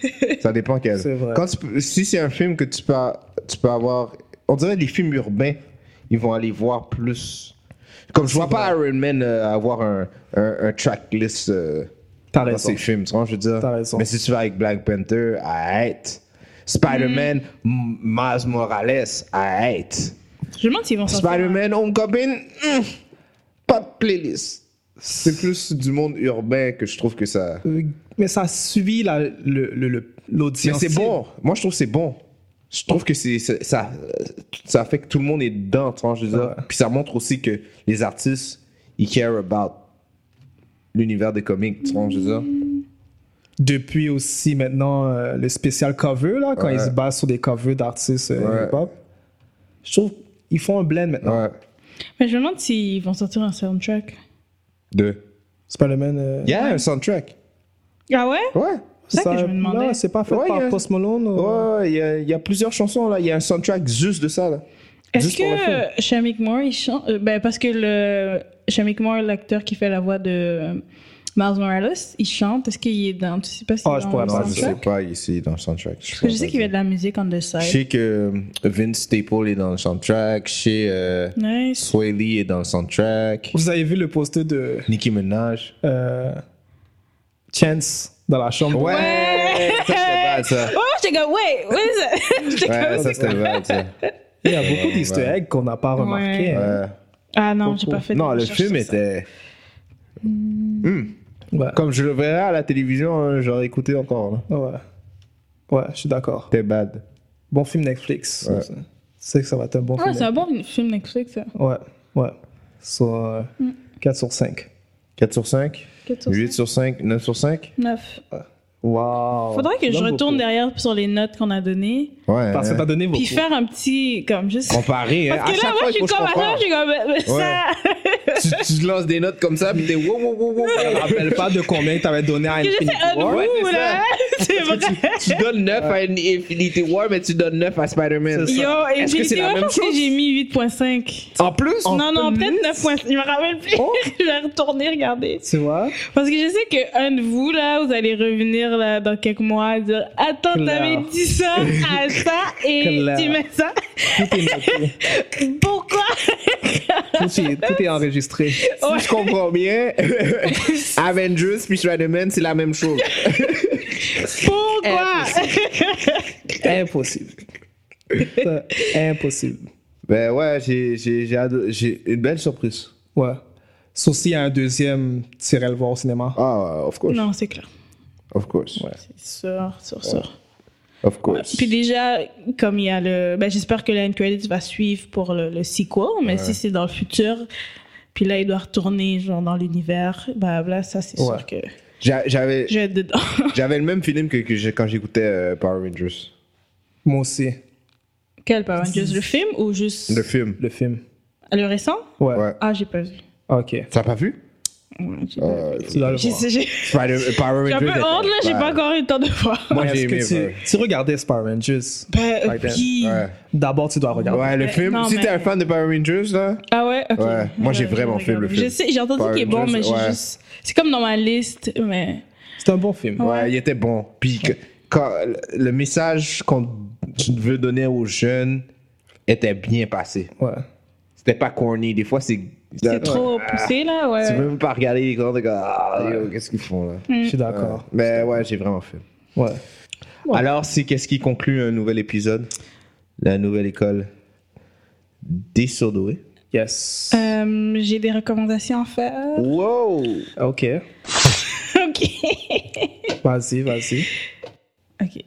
Ça dépend quel. C'est vrai. Quand tu peux- si c'est un film que tu peux, tu peux avoir. On dirait les films urbains, ils vont aller voir plus. Comme je vois pas Iron Man euh, avoir un, un, un tracklist euh, T'as dans raison. ses films, tu vois, je veux dire. T'as raison. Mais si tu vas avec Black Panther, arrête. Spider-Man, M- Miles Morales, arrête. Je me demande s'ils vont sortir. Spider-Man, Homecoming, hum, pas de playlist. C'est plus du monde urbain que je trouve que ça. Euh, Mais ça a suivi la, le, le, le- Mais l'audience. c'est bon. Moi, je trouve que c'est bon. Je trouve que c'est, c'est- ça, ça fait que tout le monde est dedans, tu vois, je veux dire. Ouais. Puis ça montre aussi que les artistes, ils care about l'univers des comics, tu vois, je veux dire. Depuis aussi maintenant euh, le spécial cover, là, quand Ouais. ils se basent sur des covers d'artistes euh, Ouais. hip-hop. Je trouve qu'ils font un blend maintenant. Ouais. Mais je me demande s'ils vont sortir un soundtrack. Deux. Spider-Man. euh, Il y a un soundtrack. Ah ouais? Ouais. C'est ça que je me demandais. Non, c'est pas fait Ouais, par il y a- Post Malone. ou- Ouais, il y, a- il y a plusieurs chansons, là. Il y a un soundtrack juste de ça, là. Est-ce Juste pour le film. que Shamik Moore, il chante. euh, ben, parce que le Shamik Moore, l'acteur qui fait la voix de euh, Miles Morales, il chante. Est-ce qu'il est dans. Tu sais pas s'il Ah, est je dans pourrais le pas Non, je soundtrack? sais pas ici dans le soundtrack. Parce que je sais qu'il y a de la musique on the Je side. sais que Vince Staple est dans le soundtrack. Je sais euh, Nice. Sway Lee est dans le soundtrack. Vous avez vu le poster de Nicki Minaj. euh, Chance dans la chambre? Ouais! Ça, c'était bad, ça. Oh, j'étais comme, wait, what is it? J'étais Ouais, comme, ça, c'était bad, ça. Il y a beaucoup Ouais, d'easter ouais. eggs qu'on n'a pas remarqué. hein. Ouais. ah non, j'ai pas fait de Non, le recherche film sur ça. était. Hmm. Ouais. Comme je le verrais à la télévision, hein, j'aurais écouté encore. Là. Ouais. Ouais, je suis d'accord. C'était bad. Bon film Netflix. Ouais. Tu sais que ça va être un bon Ah, film. c'est un bon film Netflix, ça. Ouais, ouais. Sur euh, quatre sur cinq. quatre sur cinq, quatre sur huit cinq. sur cinq, neuf sur cinq. neuf. Wow. Faudrait que je J'aime retourne beaucoup. derrière sur les notes qu'on a données. Ouais. Parce que hein. t'as donné beaucoup. Puis faire un petit, comme juste. Comparé, hein. Parce À que là, chaque moi, fois, je suis il faut que comme, je attends, compare. je suis comme, mais ça. tu, tu lances des notes comme ça, puis t'es wow, wow, wow, wow. Je me rappelle pas de combien t'avais donné à Que j'ai Infinity fait un War. Ouais, roux, c'est là. C'est vrai. Tu donnes neuf à Infinity War, mais tu donnes neuf à Spider-Man. C'est ça. Yo, Est-ce que Infinity c'est la War, même je pense que chose? j'ai mis huit virgule cinq. En plus? Non, non, plus? peut-être neuf virgule cinq. Je me rappelle plus. Oh. Je vais retourner regarder. Tu vois? Parce que je sais qu'un de vous, là, vous allez revenir là, dans quelques mois et dire attends, Claire. t'avais dit ça à ça et Claire. tu mets ça. Tout est noté. Pourquoi? tout, est, tout est enregistré. Si je comprends bien, Avengers puis Spider-Man, c'est la même chose. Pourquoi? Impossible. Ça, impossible. Ben ouais, j'ai, j'ai, j'ai, ado- j'ai une belle surprise. Ouais. Sauf s'il y a un deuxième, tu irais le voir au cinéma. Ah, of course. Non, c'est clair. Of course. Ouais. C'est sûr, sûr, sûr. Of course. Puis déjà, comme il y a le. Ben, j'espère que l'end credits va suivre pour le, le sequel, mais si c'est dans le futur, puis là, il doit retourner genre dans l'univers, ben là, ça, c'est Ouais. sûr que J'a- J'avais, je vais être dedans. j'avais le même feeling que, que j'ai- quand j'écoutais euh, Power Rangers. Moi aussi. Quel Power Rangers? Le film ou juste Le film. Le film. le récent? Ouais. Ouais. Ah, j'ai pas vu. Ok. T'as pas vu? Ouais, j'ai Euh, Tu dois le J'ai voir. j'ai- j'ai Spider- Power un Rangers. peu honte, là, j'ai était- pas encore eu le temps de voir. Moi, Est-ce j'ai que aimé. tu, ouais. tu regardais Power Rangers. Ben, Back then. puis... Ouais. D'abord, tu dois regarder. Ouais, le Euh, film. non, Si mais- t'es un fan de Power Rangers, là. Ah ouais? Ok. Ouais, moi, j'ai Euh, vraiment je fait le regarde. film. Je sais, j'ai entendu Power qu'il est bon, Rangers, mais j'ai ouais. juste... C'est comme dans ma liste, mais... C'est un bon film. Ouais, il était bon. Puis que- quand le- le message qu'on veut donner aux jeunes était bien passé. Ouais. C'était pas corny. Des fois, c'est. C'est trop poussé, là, ouais. Tu veux même pas regarder les grands, t'es comme, ah, yo, qu'est-ce qu'ils font là? Je suis d'accord. Mais ouais, j'ai vraiment fait. Ouais. Alors, c'est qu'est-ce qui conclut un nouvel épisode? La nouvelle école des surdoués. Yes. Euh, j'ai des recommandations à faire. Wow! Ok. Ok. Vas-y, vas-y. Ok.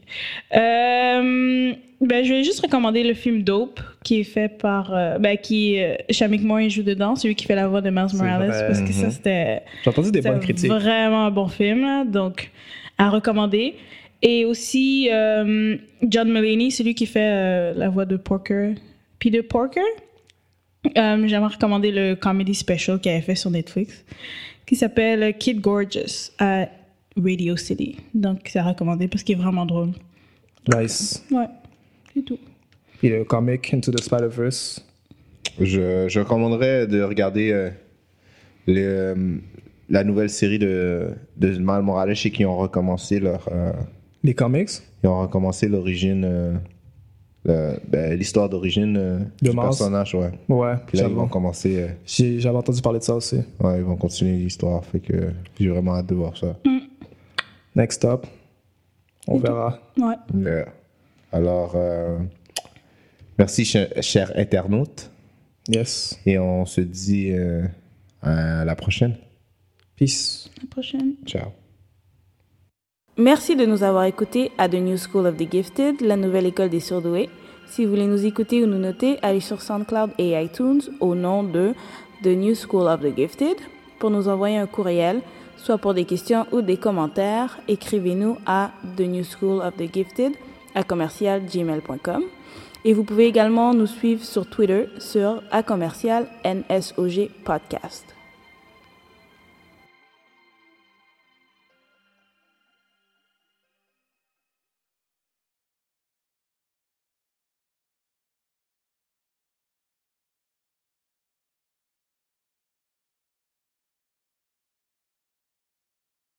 Euh, ben, je vais juste recommander le film Dope, qui est fait par. euh, ben, qui. Euh, Shamik Moore, il joue dedans, celui qui fait la voix de Miles Morales, vrai. parce que ça, c'était. J'ai entendu des c'était bonnes critiques. vraiment un bon film, là, donc à recommander. Et aussi euh, John Mulaney, celui qui fait euh, la voix de Porker. Peter Porker. Euh, J'aimerais recommander le comedy special qu'il avait fait sur Netflix, qui s'appelle Kid Gorgeous à Radio City. Donc, c'est à recommander parce qu'il est vraiment drôle. Nice. Ouais, c'est tout. Puis le comic Into the Spider-Verse. Je, je recommanderais de regarder euh, le, euh, la nouvelle série de, de Miles Morales chez qui ont recommencé leur, euh, Les comics? Ils ont recommencé l'origine, euh, le- ben, l'histoire d'origine euh, De du Mars. personnage, ouais. Ouais, Puis là, ils j'avoue. vont commencer, euh, J'ai- J'avais entendu parler de ça aussi. ouais, ils vont continuer l'histoire. Fait que j'ai vraiment hâte de voir ça. Next up. On verra. Ouais. Yeah. Alors, euh, merci, cher, cher internaute. Yes. Et on se dit euh, à la prochaine. Peace. À la prochaine. Ciao. Merci de nous avoir écoutés à The New School of the Gifted, la nouvelle école des surdoués. Si vous voulez nous écouter ou nous noter, allez sur SoundCloud et iTunes au nom de The New School of the Gifted. Pour nous envoyer un courriel, soit pour des questions ou des commentaires, écrivez-nous à The New School of the Gifted à commercial gmail point com. Et vous pouvez également nous suivre sur Twitter sur à commercial N S O G Podcast.